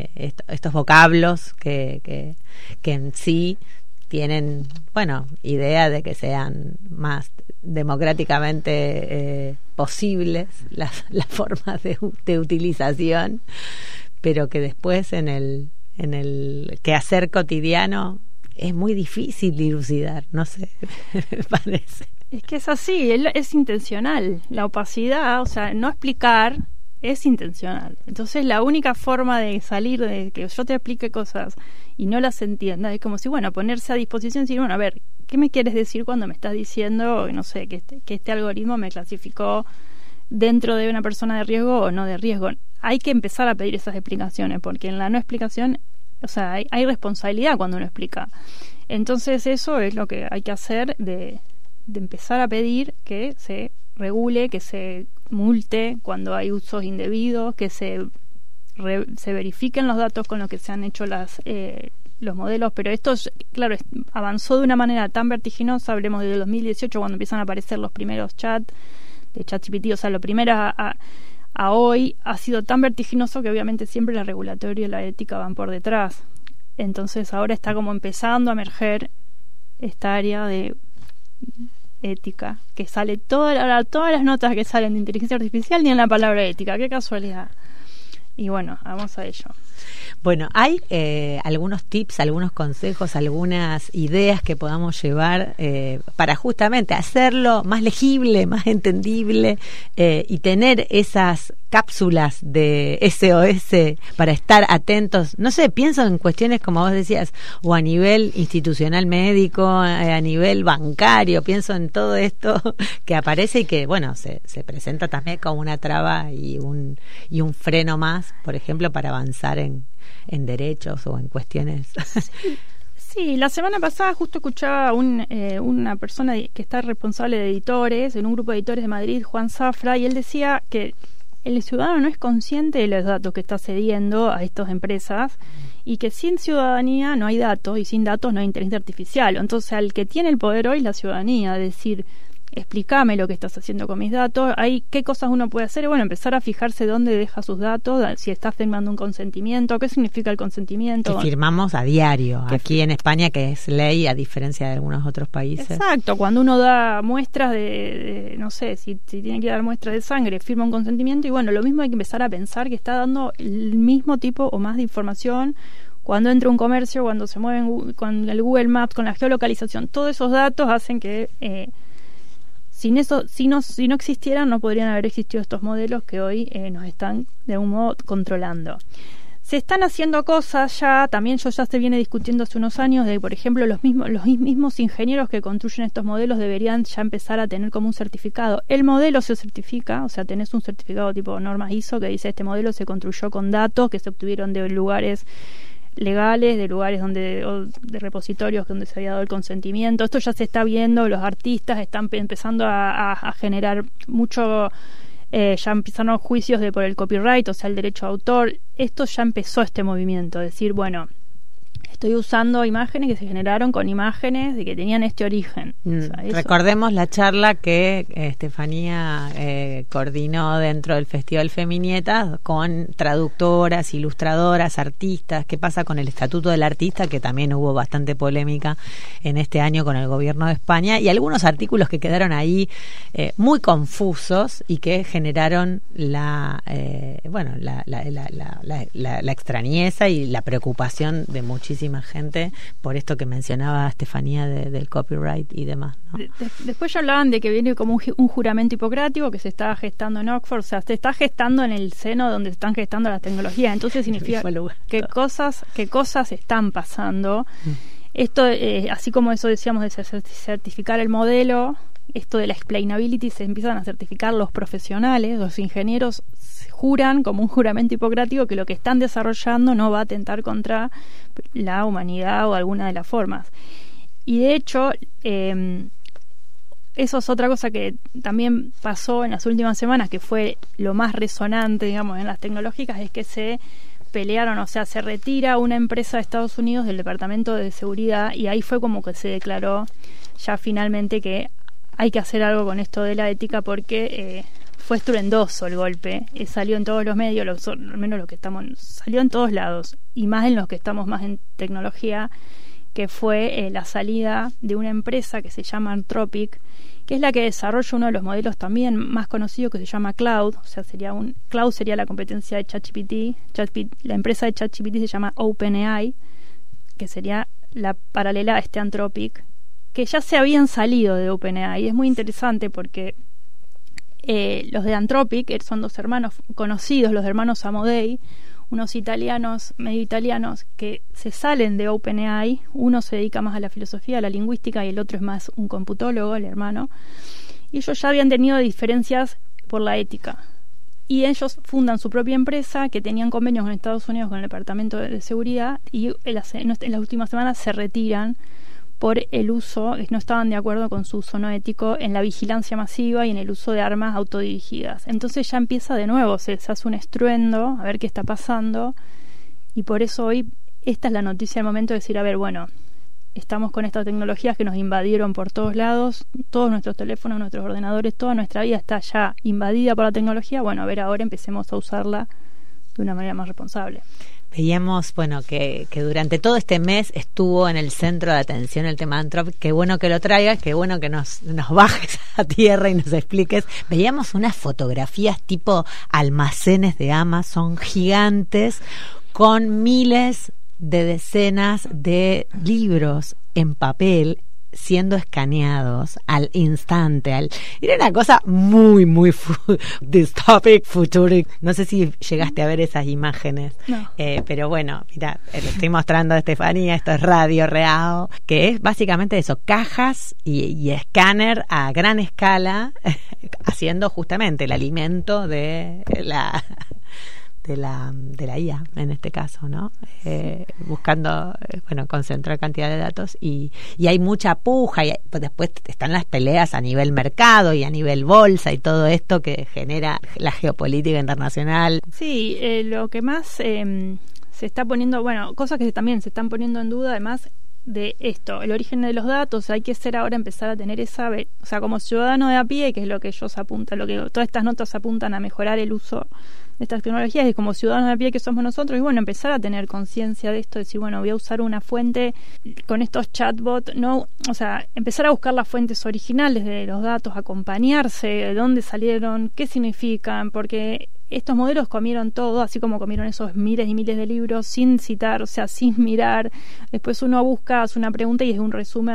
vocablos que en sí tienen, bueno, idea de que sean más democráticamente posibles las formas de utilización, pero que después en el quehacer cotidiano es muy difícil dilucidar, no sé, me parece. Es que es así, es intencional. La opacidad, o sea, no explicar es intencional. Entonces la única forma de salir de que yo te explique cosas y no las entienda es como si, bueno, ponerse a disposición y decir, bueno, a ver, ¿qué me quieres decir cuando me estás diciendo, no sé, que este algoritmo me clasificó dentro de una persona de riesgo o no de riesgo? Hay que empezar a pedir esas explicaciones, porque en la no explicación, o sea, hay responsabilidad cuando uno explica. Entonces eso es lo que hay que hacer, de empezar a pedir que se regule, que se multe cuando hay usos indebidos, que se verifiquen los datos con los que se han hecho los modelos, pero esto, claro, avanzó de una manera tan vertiginosa. Hablemos de 2018, cuando empiezan a aparecer los primeros chats de ChatGPT, o sea, lo primero a hoy ha sido tan vertiginoso que obviamente siempre la regulatoria y la ética van por detrás. Entonces ahora está como empezando a emerger esta área de ética, que sale todas las notas que salen de inteligencia artificial ni en la palabra ética. Qué casualidad. Y bueno, vamos a ello. Bueno, hay algunos tips, algunos consejos, algunas ideas que podamos llevar para justamente hacerlo más legible, más entendible, y tener esas cápsulas de SOS para estar atentos. No sé, pienso en cuestiones como vos decías, o a nivel institucional médico, a nivel bancario, pienso en todo esto que aparece y que, bueno, se presenta también como una traba y un freno más, por ejemplo, para avanzar en derechos o en cuestiones. Sí, la semana pasada justo escuchaba una persona que está responsable de editores, en un grupo de editores de Madrid, Juan Zafra, y él decía que el ciudadano no es consciente de los datos que está cediendo a estas empresas y que sin ciudadanía no hay datos y sin datos no hay inteligencia artificial. Entonces, al que tiene el poder hoy es la ciudadanía, decir, explícame lo que estás haciendo con mis datos, qué cosas uno puede hacer. Bueno, empezar a fijarse dónde deja sus datos, si está firmando un consentimiento, qué significa el consentimiento. Que firmamos a diario, aquí en España, que es ley, a diferencia de algunos otros países. Exacto, cuando uno da muestras de no sé, si tiene que dar muestras de sangre, firma un consentimiento, y bueno, lo mismo hay que empezar a pensar que está dando el mismo tipo o más de información cuando entra un comercio, cuando se mueven con el Google Maps, con la geolocalización. Todos esos datos hacen que sin eso, si no existieran, no podrían haber existido estos modelos que hoy nos están de algún modo controlando. Se están haciendo cosas ya, también ya se viene discutiendo hace unos años de, por ejemplo, los mismos ingenieros que construyen estos modelos deberían ya empezar a tener como un certificado. El modelo se certifica, o sea, tenés un certificado tipo normas ISO que dice este modelo se construyó con datos que se obtuvieron de lugares legales, de lugares de repositorios donde se había dado el consentimiento. Esto ya se está viendo, los artistas están empezando a generar mucho, ya empezaron juicios por el copyright, o sea, el derecho de autor. Esto ya empezó, este movimiento, decir, bueno, estoy usando imágenes que se generaron con imágenes de que tenían este origen. O sea, recordemos la charla que Estefanía coordinó dentro del Festival Feminietas con traductoras, ilustradoras, artistas. ¿Qué pasa con el Estatuto del Artista? Que también hubo bastante polémica en este año con el gobierno de España, y algunos artículos que quedaron ahí muy confusos y que generaron la extrañeza y la preocupación de muchísima gente por esto que mencionaba Estefanía del copyright y demás, ¿no? Después ya hablaban de que viene como un juramento hipocrático que se está gestando en Oxford, o sea, se está gestando en el seno donde se están gestando las tecnologías. Entonces significa qué cosas están pasando. Esto, así como eso decíamos de certificar el modelo, esto de la explainability, se empiezan a certificar los profesionales, los ingenieros juran como un juramento hipocrático que lo que están desarrollando no va a atentar contra la humanidad o alguna de las formas. Y de hecho, eso es otra cosa que también pasó en las últimas semanas, que fue lo más resonante, digamos, en las tecnológicas, es que se pelearon, o sea, se retira una empresa de Estados Unidos del Departamento de Seguridad, y ahí fue como que se declaró ya finalmente que hay que hacer algo con esto de la ética, porque fue estruendoso el golpe, salió en todos los medios, al menos los que salió en todos lados, y más en los que estamos más en tecnología, que fue la salida de una empresa que se llama Anthropic, que es la que desarrolla uno de los modelos también más conocidos, que se llama Cloud. O sea, Cloud sería la competencia de ChatGPT. La empresa de ChatGPT se llama OpenAI, que sería la paralela a Anthropic, que ya se habían salido de OpenAI. Y es muy interesante porque los de Anthropic son 2 hermanos conocidos, los hermanos Amodei, unos italianos, medio italianos, que se salen de OpenAI. Uno se dedica más a la filosofía, a la lingüística, y el otro es más un computólogo, el hermano. Y ellos ya habían tenido diferencias por la ética. Y ellos fundan su propia empresa, que tenían convenios con Estados Unidos, con el Departamento de Seguridad, y en las últimas semanas se retiran por el uso, no estaban de acuerdo con su uso no ético en la vigilancia masiva y en el uso de armas autodirigidas. Entonces ya empieza de nuevo, se hace un estruendo, a ver qué está pasando, y por eso hoy esta es la noticia del momento, de decir, a ver, bueno, estamos con estas tecnologías que nos invadieron por todos lados, todos nuestros teléfonos, nuestros ordenadores, toda nuestra vida está ya invadida por la tecnología. Bueno, a ver, ahora empecemos a usarla de una manera más responsable. Veíamos, bueno, que durante todo este mes estuvo en el centro de atención el tema de Anthropic. Qué bueno que lo traigas, qué bueno que nos bajes a tierra y nos expliques. Veíamos unas fotografías tipo almacenes de Amazon gigantes con miles de decenas de libros en papel siendo escaneados al instante. Era una cosa muy, muy dystopic, futuric. No sé si llegaste a ver esas imágenes. No. Pero bueno, mira, le estoy mostrando a Estefanía, esto es Radio Real, que es básicamente eso, cajas y escáner a gran escala, haciendo justamente el alimento de la IA en este caso, ¿no? Buscando, concentrar cantidad de datos y hay mucha puja, y pues después están las peleas a nivel mercado y a nivel bolsa y todo esto que genera la geopolítica internacional. Sí, lo que más se está poniendo, cosas que también se están poniendo en duda, además de esto, el origen de los datos. Hay que empezar a tener como ciudadano de a pie, que es lo que ellos apuntan, lo que todas estas notas apuntan a mejorar el uso de estas tecnologías, y como ciudadanos de a pie que somos nosotros, y empezar a tener conciencia de esto, decir, voy a usar una fuente con estos chatbots, empezar a buscar las fuentes originales de los datos, acompañarse, de dónde salieron, qué significan, porque estos modelos comieron todo, así como comieron esos miles y miles de libros sin citar, sin mirar. Después uno busca, hace una pregunta y es un resumen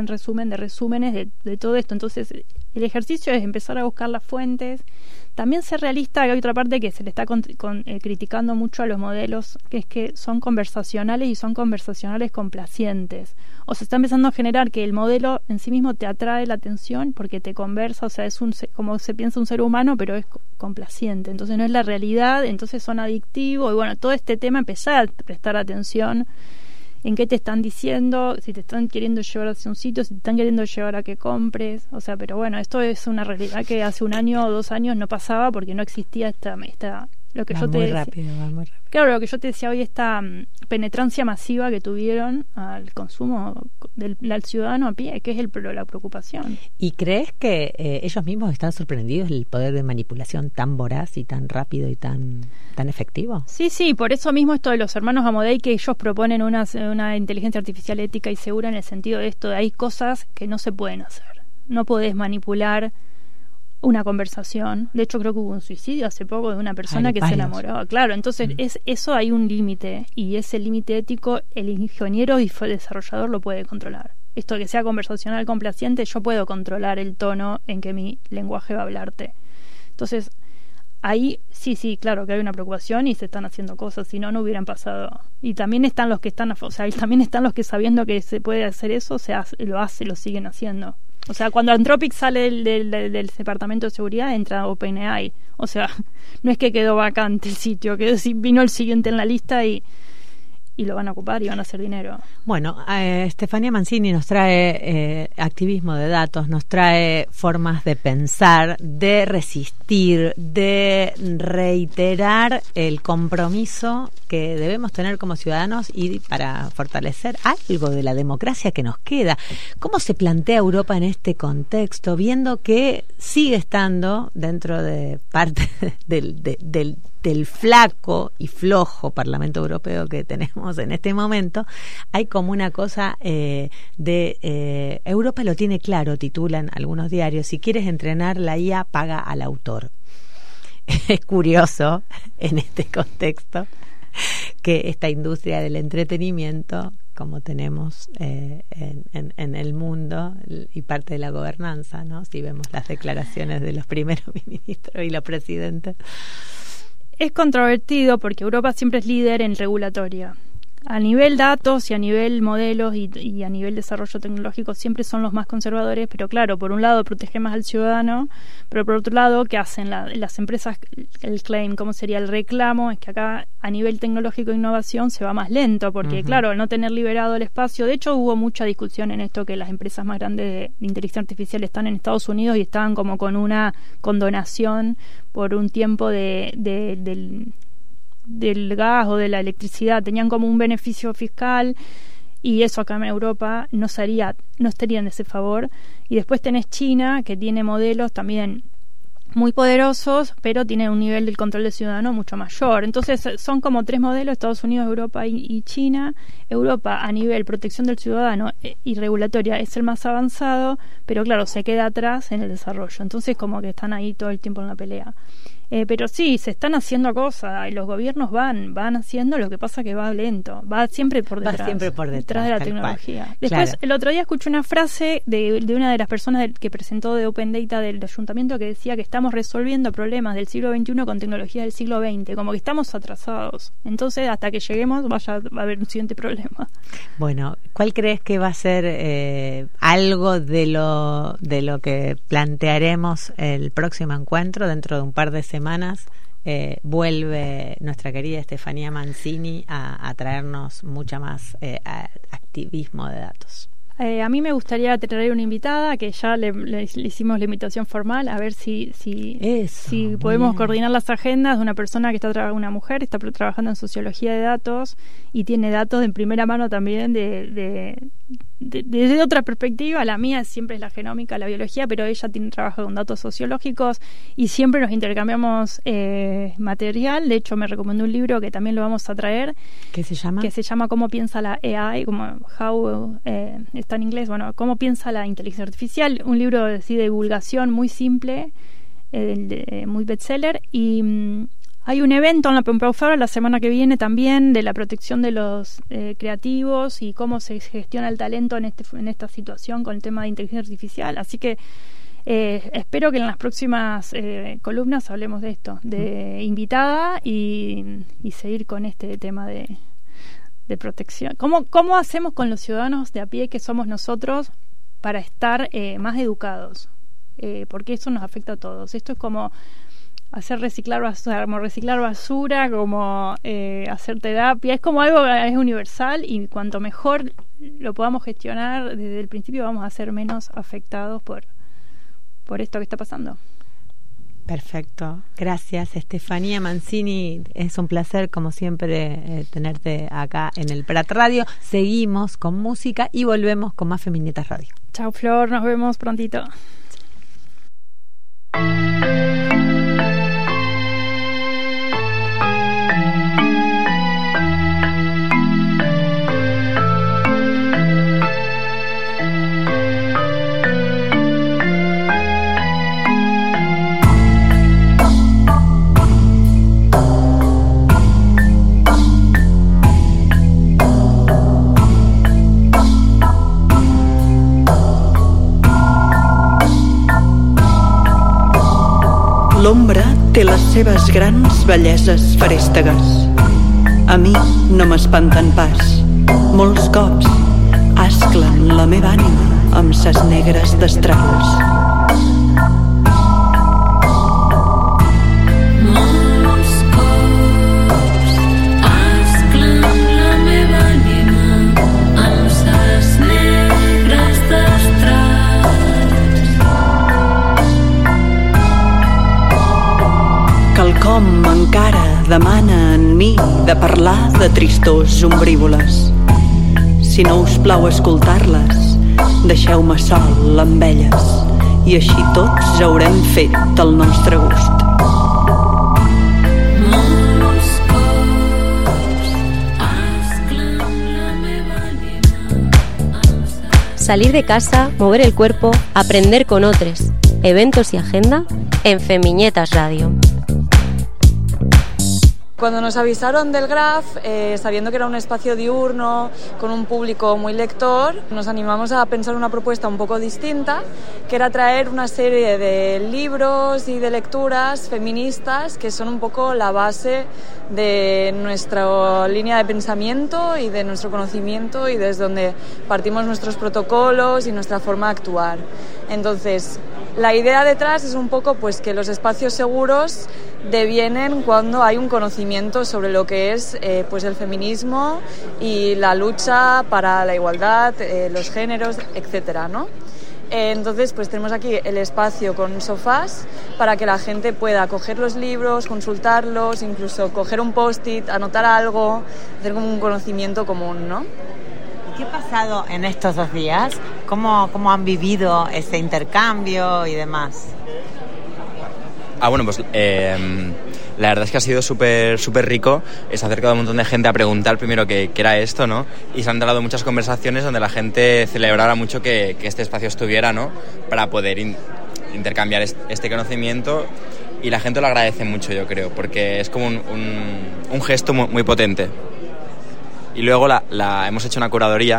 de resúmenes de todo esto. Entonces el ejercicio es empezar a buscar las fuentes. También ser realista, hay otra parte que se le está criticando mucho a los modelos, que es que son conversacionales y son conversacionales complacientes. O se está empezando a generar que el modelo en sí mismo te atrae la atención porque te conversa, es como se piensa un ser humano, pero es complaciente. Entonces no es la realidad, entonces son adictivos. Y todo este tema, empezar a prestar atención en qué te están diciendo, si te están queriendo llevar hacia un sitio, si te están queriendo llevar a que compres, pero esto es una realidad que hace 1 año o 2 años no pasaba porque no existía esta lo que yo te decía. Va muy rápido. Claro, lo que yo te decía hoy, esta penetrancia masiva que tuvieron al consumo al ciudadano a pie, que es la preocupación. ¿Y crees que ellos mismos están sorprendidos del poder de manipulación tan voraz y tan rápido y tan efectivo? Sí, por eso mismo esto de los hermanos Amodei, que ellos proponen una inteligencia artificial ética y segura, en el sentido de esto, de hay cosas que no se pueden hacer. No podés manipular una conversación. De hecho, creo que hubo un suicidio hace poco de una persona que se enamoró. Claro, entonces eso hay un límite, y ese límite ético el ingeniero y el desarrollador lo puede controlar. Esto que sea conversacional complaciente, yo puedo controlar el tono en que mi lenguaje va a hablarte. Entonces, ahí sí, claro que hay una preocupación y se están haciendo cosas, si no hubieran pasado. Y también están los que también están los que, sabiendo que se puede hacer eso, lo siguen haciendo. Cuando Anthropic sale del Departamento de Seguridad, entra OpenAI. No es que quedó vacante el sitio, vino el siguiente en la lista y lo van a ocupar y van a hacer dinero. Bueno, Estefanía Mancini nos trae activismo de datos, nos trae formas de pensar, de resistir, de reiterar el compromiso que debemos tener como ciudadanos y para fortalecer algo de la democracia que nos queda. ¿Cómo se plantea Europa en este contexto, viendo que sigue estando dentro de parte del flaco y flojo Parlamento Europeo que tenemos en este momento? Hay como una cosa Europa lo tiene claro, titulan algunos diarios: si quieres entrenar la IA, paga al autor. Es curioso en este contexto. que esta industria del entretenimiento, como tenemos en el mundo y parte de la gobernanza, ¿no? Si vemos las declaraciones de los primeros ministros y los presidentes. Es controvertido porque Europa siempre es líder en regulatoria. A nivel datos y a nivel modelos y a nivel desarrollo tecnológico siempre son los más conservadores, pero claro, por un lado protege más al ciudadano, pero por otro lado, ¿qué hacen las empresas? El claim, ¿cómo sería el reclamo? Es que acá a nivel tecnológico e innovación se va más lento, porque claro, al no tener liberado el espacio, de hecho hubo mucha discusión en esto, que las empresas más grandes de inteligencia artificial están en Estados Unidos y estaban como con una condonación por un tiempo del gas o de la electricidad, tenían como un beneficio fiscal, y eso acá en Europa no estaría en ese favor. Y después tenés China, que tiene modelos también muy poderosos, pero tiene un nivel del control del ciudadano mucho mayor. Entonces son como tres modelos: Estados Unidos, Europa y China. Europa a nivel protección del ciudadano y regulatoria es el más avanzado, pero claro, se queda atrás en el desarrollo. Entonces como que están ahí todo el tiempo en la pelea. Pero sí, se están haciendo cosas y los gobiernos van haciendo, lo que pasa que va lento, va siempre por detrás de la tecnología. Cual. Después, Claro. El otro día escuché una frase de una de las personas que presentó de Open Data del ayuntamiento, que decía que estamos resolviendo problemas del siglo XXI con tecnología del siglo XX, como que estamos atrasados. Entonces, hasta que lleguemos va a haber un siguiente problema. Bueno, ¿cuál crees que va a ser algo de lo que plantearemos el próximo encuentro? Dentro de un par de semanas vuelve nuestra querida Estefanía Mancini a traernos mucha más activismo de datos. A mí me gustaría traer una invitada, que ya le hicimos la invitación formal, a ver si podemos coordinar las agendas de una persona que una mujer, está trabajando en sociología de datos y tiene datos en primera mano también desde otra perspectiva. La mía siempre es la genómica, la biología, pero ella trabaja con datos sociológicos y siempre nos intercambiamos material. De hecho, me recomendó un libro que también lo vamos a traer. ¿Qué se llama? Que se llama Cómo piensa la AI, como How, está en inglés, bueno, Cómo piensa la inteligencia artificial. Un libro de divulgación muy simple, muy bestseller. Y hay un evento en la Pompeu Fabra la semana que viene también de la protección de los creativos y cómo se gestiona el talento en esta situación con el tema de inteligencia artificial. Así que espero que en las próximas columnas hablemos de esto, de invitada y seguir con este tema de protección. ¿Cómo hacemos con los ciudadanos de a pie que somos nosotros para estar más educados? Porque eso nos afecta a todos. Esto es como reciclar basura, como hacer terapia. Es como algo que es universal, y cuanto mejor lo podamos gestionar desde el principio, vamos a ser menos afectados por esto que está pasando. Perfecto, gracias Estefanía Mancini, es un placer como siempre tenerte acá en el Prat Radio. Seguimos con música y volvemos con más Feminietas Radio. Chao Flor, nos vemos prontito. L'ombra té les seves grans belleses feréstegues. A mi no m'espanten pas. Molts cops asclen la meva ànima amb ses negres destrals. Molts cops asclen la meva ànima amb ses negres destrals. Quelcom encara demana en mi de parlar de tristors ombrívoles. Si no us plau escoltar-les, deixeu-me sol amb elles, i així tots haurem fet el nostre gust. Molts cops asclen la meva ànima. Salir de casa, mover el cuerpo, aprender con otros, eventos y agenda en Femiñetas Radio. Cuando nos avisaron del Graf, sabiendo que era un espacio diurno, con un público muy lector, nos animamos a pensar una propuesta un poco distinta, que era traer una serie de libros y de lecturas feministas que son un poco la base de nuestra línea de pensamiento y de nuestro conocimiento y desde donde partimos nuestros protocolos y nuestra forma de actuar. Entonces, la idea detrás es un poco pues que los espacios seguros devienen cuando hay un conocimiento sobre lo que es pues el feminismo y la lucha para la igualdad, los géneros, etcétera, ¿no? Entonces pues tenemos aquí el espacio con sofás para que la gente pueda coger los libros, consultarlos, incluso coger un post-it, anotar algo, hacer como un conocimiento común, ¿no? ¿Qué ha pasado en estos 2 días? ¿Cómo han vivido ese intercambio y demás? Bueno, pues la verdad es que ha sido súper rico. Se ha acercado un montón de gente a preguntar primero qué era esto, ¿no? Y se han dado muchas conversaciones donde la gente celebrara mucho que este espacio estuviera, ¿no? Para poder intercambiar este conocimiento. Y la gente lo agradece mucho, yo creo, porque es como un gesto muy, muy potente. Y luego hemos hecho una curaduría.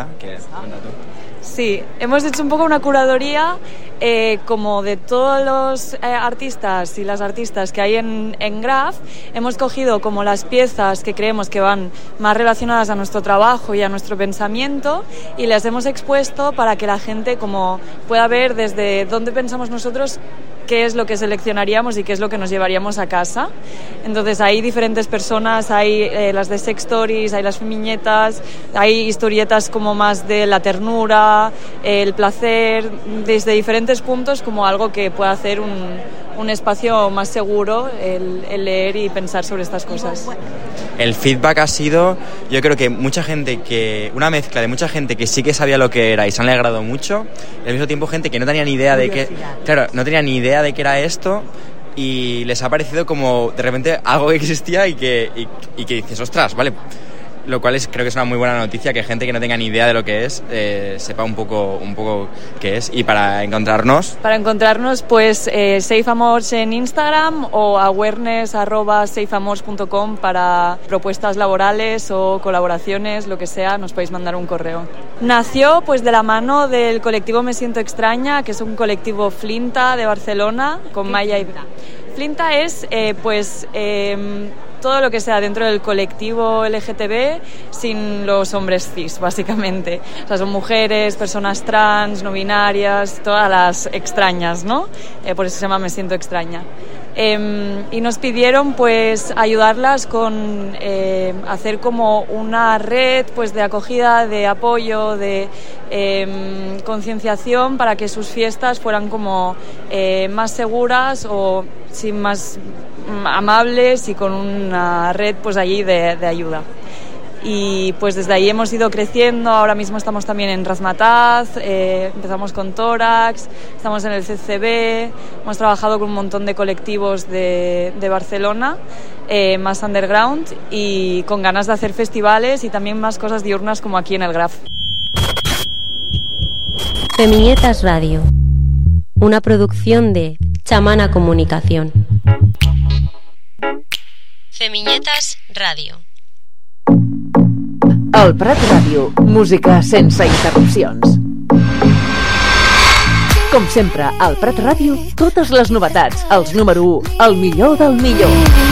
Sí, hemos hecho un poco una curaduría como de todos los artistas y las artistas que hay en Graf. Hemos cogido como las piezas que creemos que van más relacionadas a nuestro trabajo y a nuestro pensamiento y las hemos expuesto para que la gente como pueda ver desde dónde pensamos nosotros qué es lo que seleccionaríamos y qué es lo que nos llevaríamos a casa. Entonces hay diferentes personas, hay las de sex stories, hay las femiñetas, hay historietas como más de la ternura, el placer, desde diferentes puntos como algo que pueda hacer un espacio más seguro el leer y pensar sobre estas cosas. El feedback ha sido, yo creo que una mezcla de mucha gente que sí que sabía lo que era y se han alegrado mucho, y al mismo tiempo gente que no tenía ni idea de qué era esto y les ha parecido como de repente algo que existía y que dices, ostras, vale. Lo cual creo que es una muy buena noticia, que gente que no tenga ni idea de lo que es sepa un poco qué es. Y para encontrarnos... pues Safe Amors en Instagram o awareness@safeamors.com para propuestas laborales o colaboraciones, lo que sea, nos podéis mandar un correo. Nació pues de la mano del colectivo Me Siento Extraña, que es un colectivo Flinta de Barcelona, con Maya y... Flinta es todo lo que sea dentro del colectivo LGTB sin los hombres cis, básicamente. O sea, son mujeres, personas trans, no binarias, todas las extrañas, ¿no? Por eso se llama Me Siento Extraña. Y nos pidieron pues ayudarlas con hacer como una red pues de acogida, de apoyo, de concienciación para que sus fiestas fueran como más seguras o más amables y con una red pues allí de ayuda. Y pues desde ahí hemos ido creciendo. Ahora mismo estamos también en Razmataz, empezamos con Tórax, estamos en el CCB, hemos trabajado con un montón de colectivos de Barcelona, más underground y con ganas de hacer festivales y también más cosas diurnas como aquí en el Graf. Femiñetas Radio, una producción de Chamana Comunicación. Femiñetas Radio. El Prat Ràdio, música sense interrupcions. Com sempre, al Prat Ràdio, totes les novetats, els número 1, el millor del millor.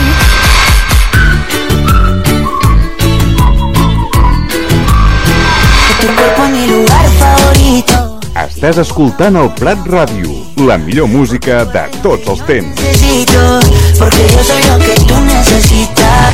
Estàs escoltant el Prat Ràdio, la millor música de tots els temps. Porque yo soy lo que tú necesitas.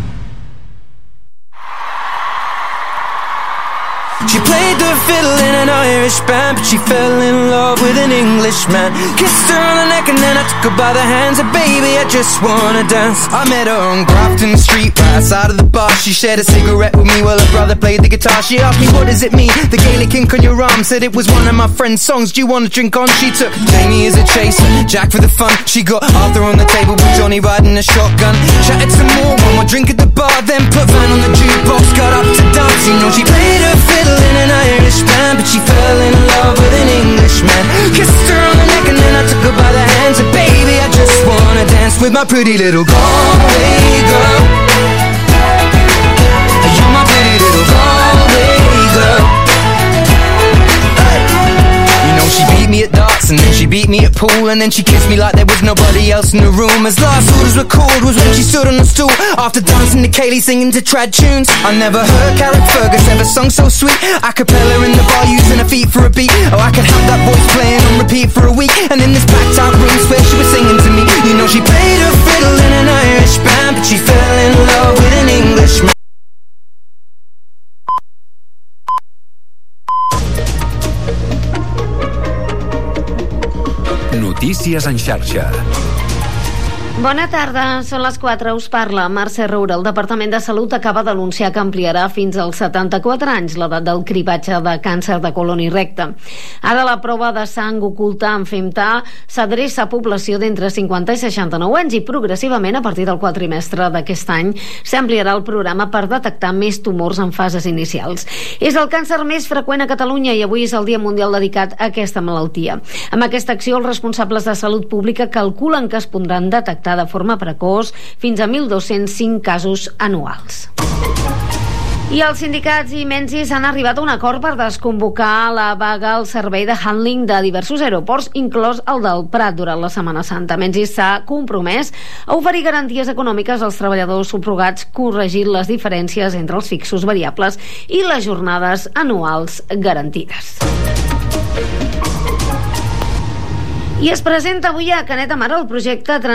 She played the fiddle in an Irish band, but she fell in love with an Englishman. Kissed her on the neck and then I took her by the hands. And baby, I just wanna dance. I met her on Grafton Street, right outside of the bar. She shared a cigarette with me while her brother played the guitar. She asked me, what does it mean? The Gaelic ink on your arm. Said it was one of my friend's songs. Do you want to drink on? She took Jamie as a chaser, Jack for the fun. She got Arthur on the table with Johnny riding a shotgun. Chatted some more, one more drink at the bar. Then put Van on the jukebox, got up to dance. You know she played her fiddle in an Irish band, but she fell in love with an Englishman. Kissed her on the neck and then I took her by the hands. And baby, I just wanna dance with my pretty little Galway girl. beat me at pool, and then she kissed me like there was nobody else in the room. As last orders were called was when she stood on the stool, after dancing to Kaylee singing to trad tunes. I never heard Carrick Fergus ever sung so sweet. A cappella in the bar using her feet for a beat. Oh, I could have that voice playing on repeat for a week. And in this packed out room where she was singing to me, you know she played her fiddle in an Irish band, but she fell in love with an Englishman. Notícies en xarxa. Bona tarda, són les 4, us parla Mercè Roura. El Departament de Salut acaba d'anunciar que ampliarà fins als 74 anys l'edat del cribatge de càncer de colon i recte. Ara la prova de sang oculta en FEMTA s'adreça a població d'entre 50 i 69 anys i progressivament a partir del quart trimestre d'aquest any s'ampliarà el programa per detectar més tumors en fases inicials. És el càncer més freqüent a Catalunya i avui és el Dia Mundial dedicat a aquesta malaltia. Amb aquesta acció, els responsables de salut pública calculen que es podran detectar de forma precoç fins a 1.205 casos anuals. I els sindicats i Menzies han arribat a un acord per desconvocar la vaga al servei de handling de diversos aeroports, inclòs el del Prat, durant la Setmana Santa. Menzies s'ha compromès a oferir garanties econòmiques als treballadors subrogats, corregint les diferències entre els fixos variables i les jornades anuals garantides. I es presenta avui a Canet de Mar el projecte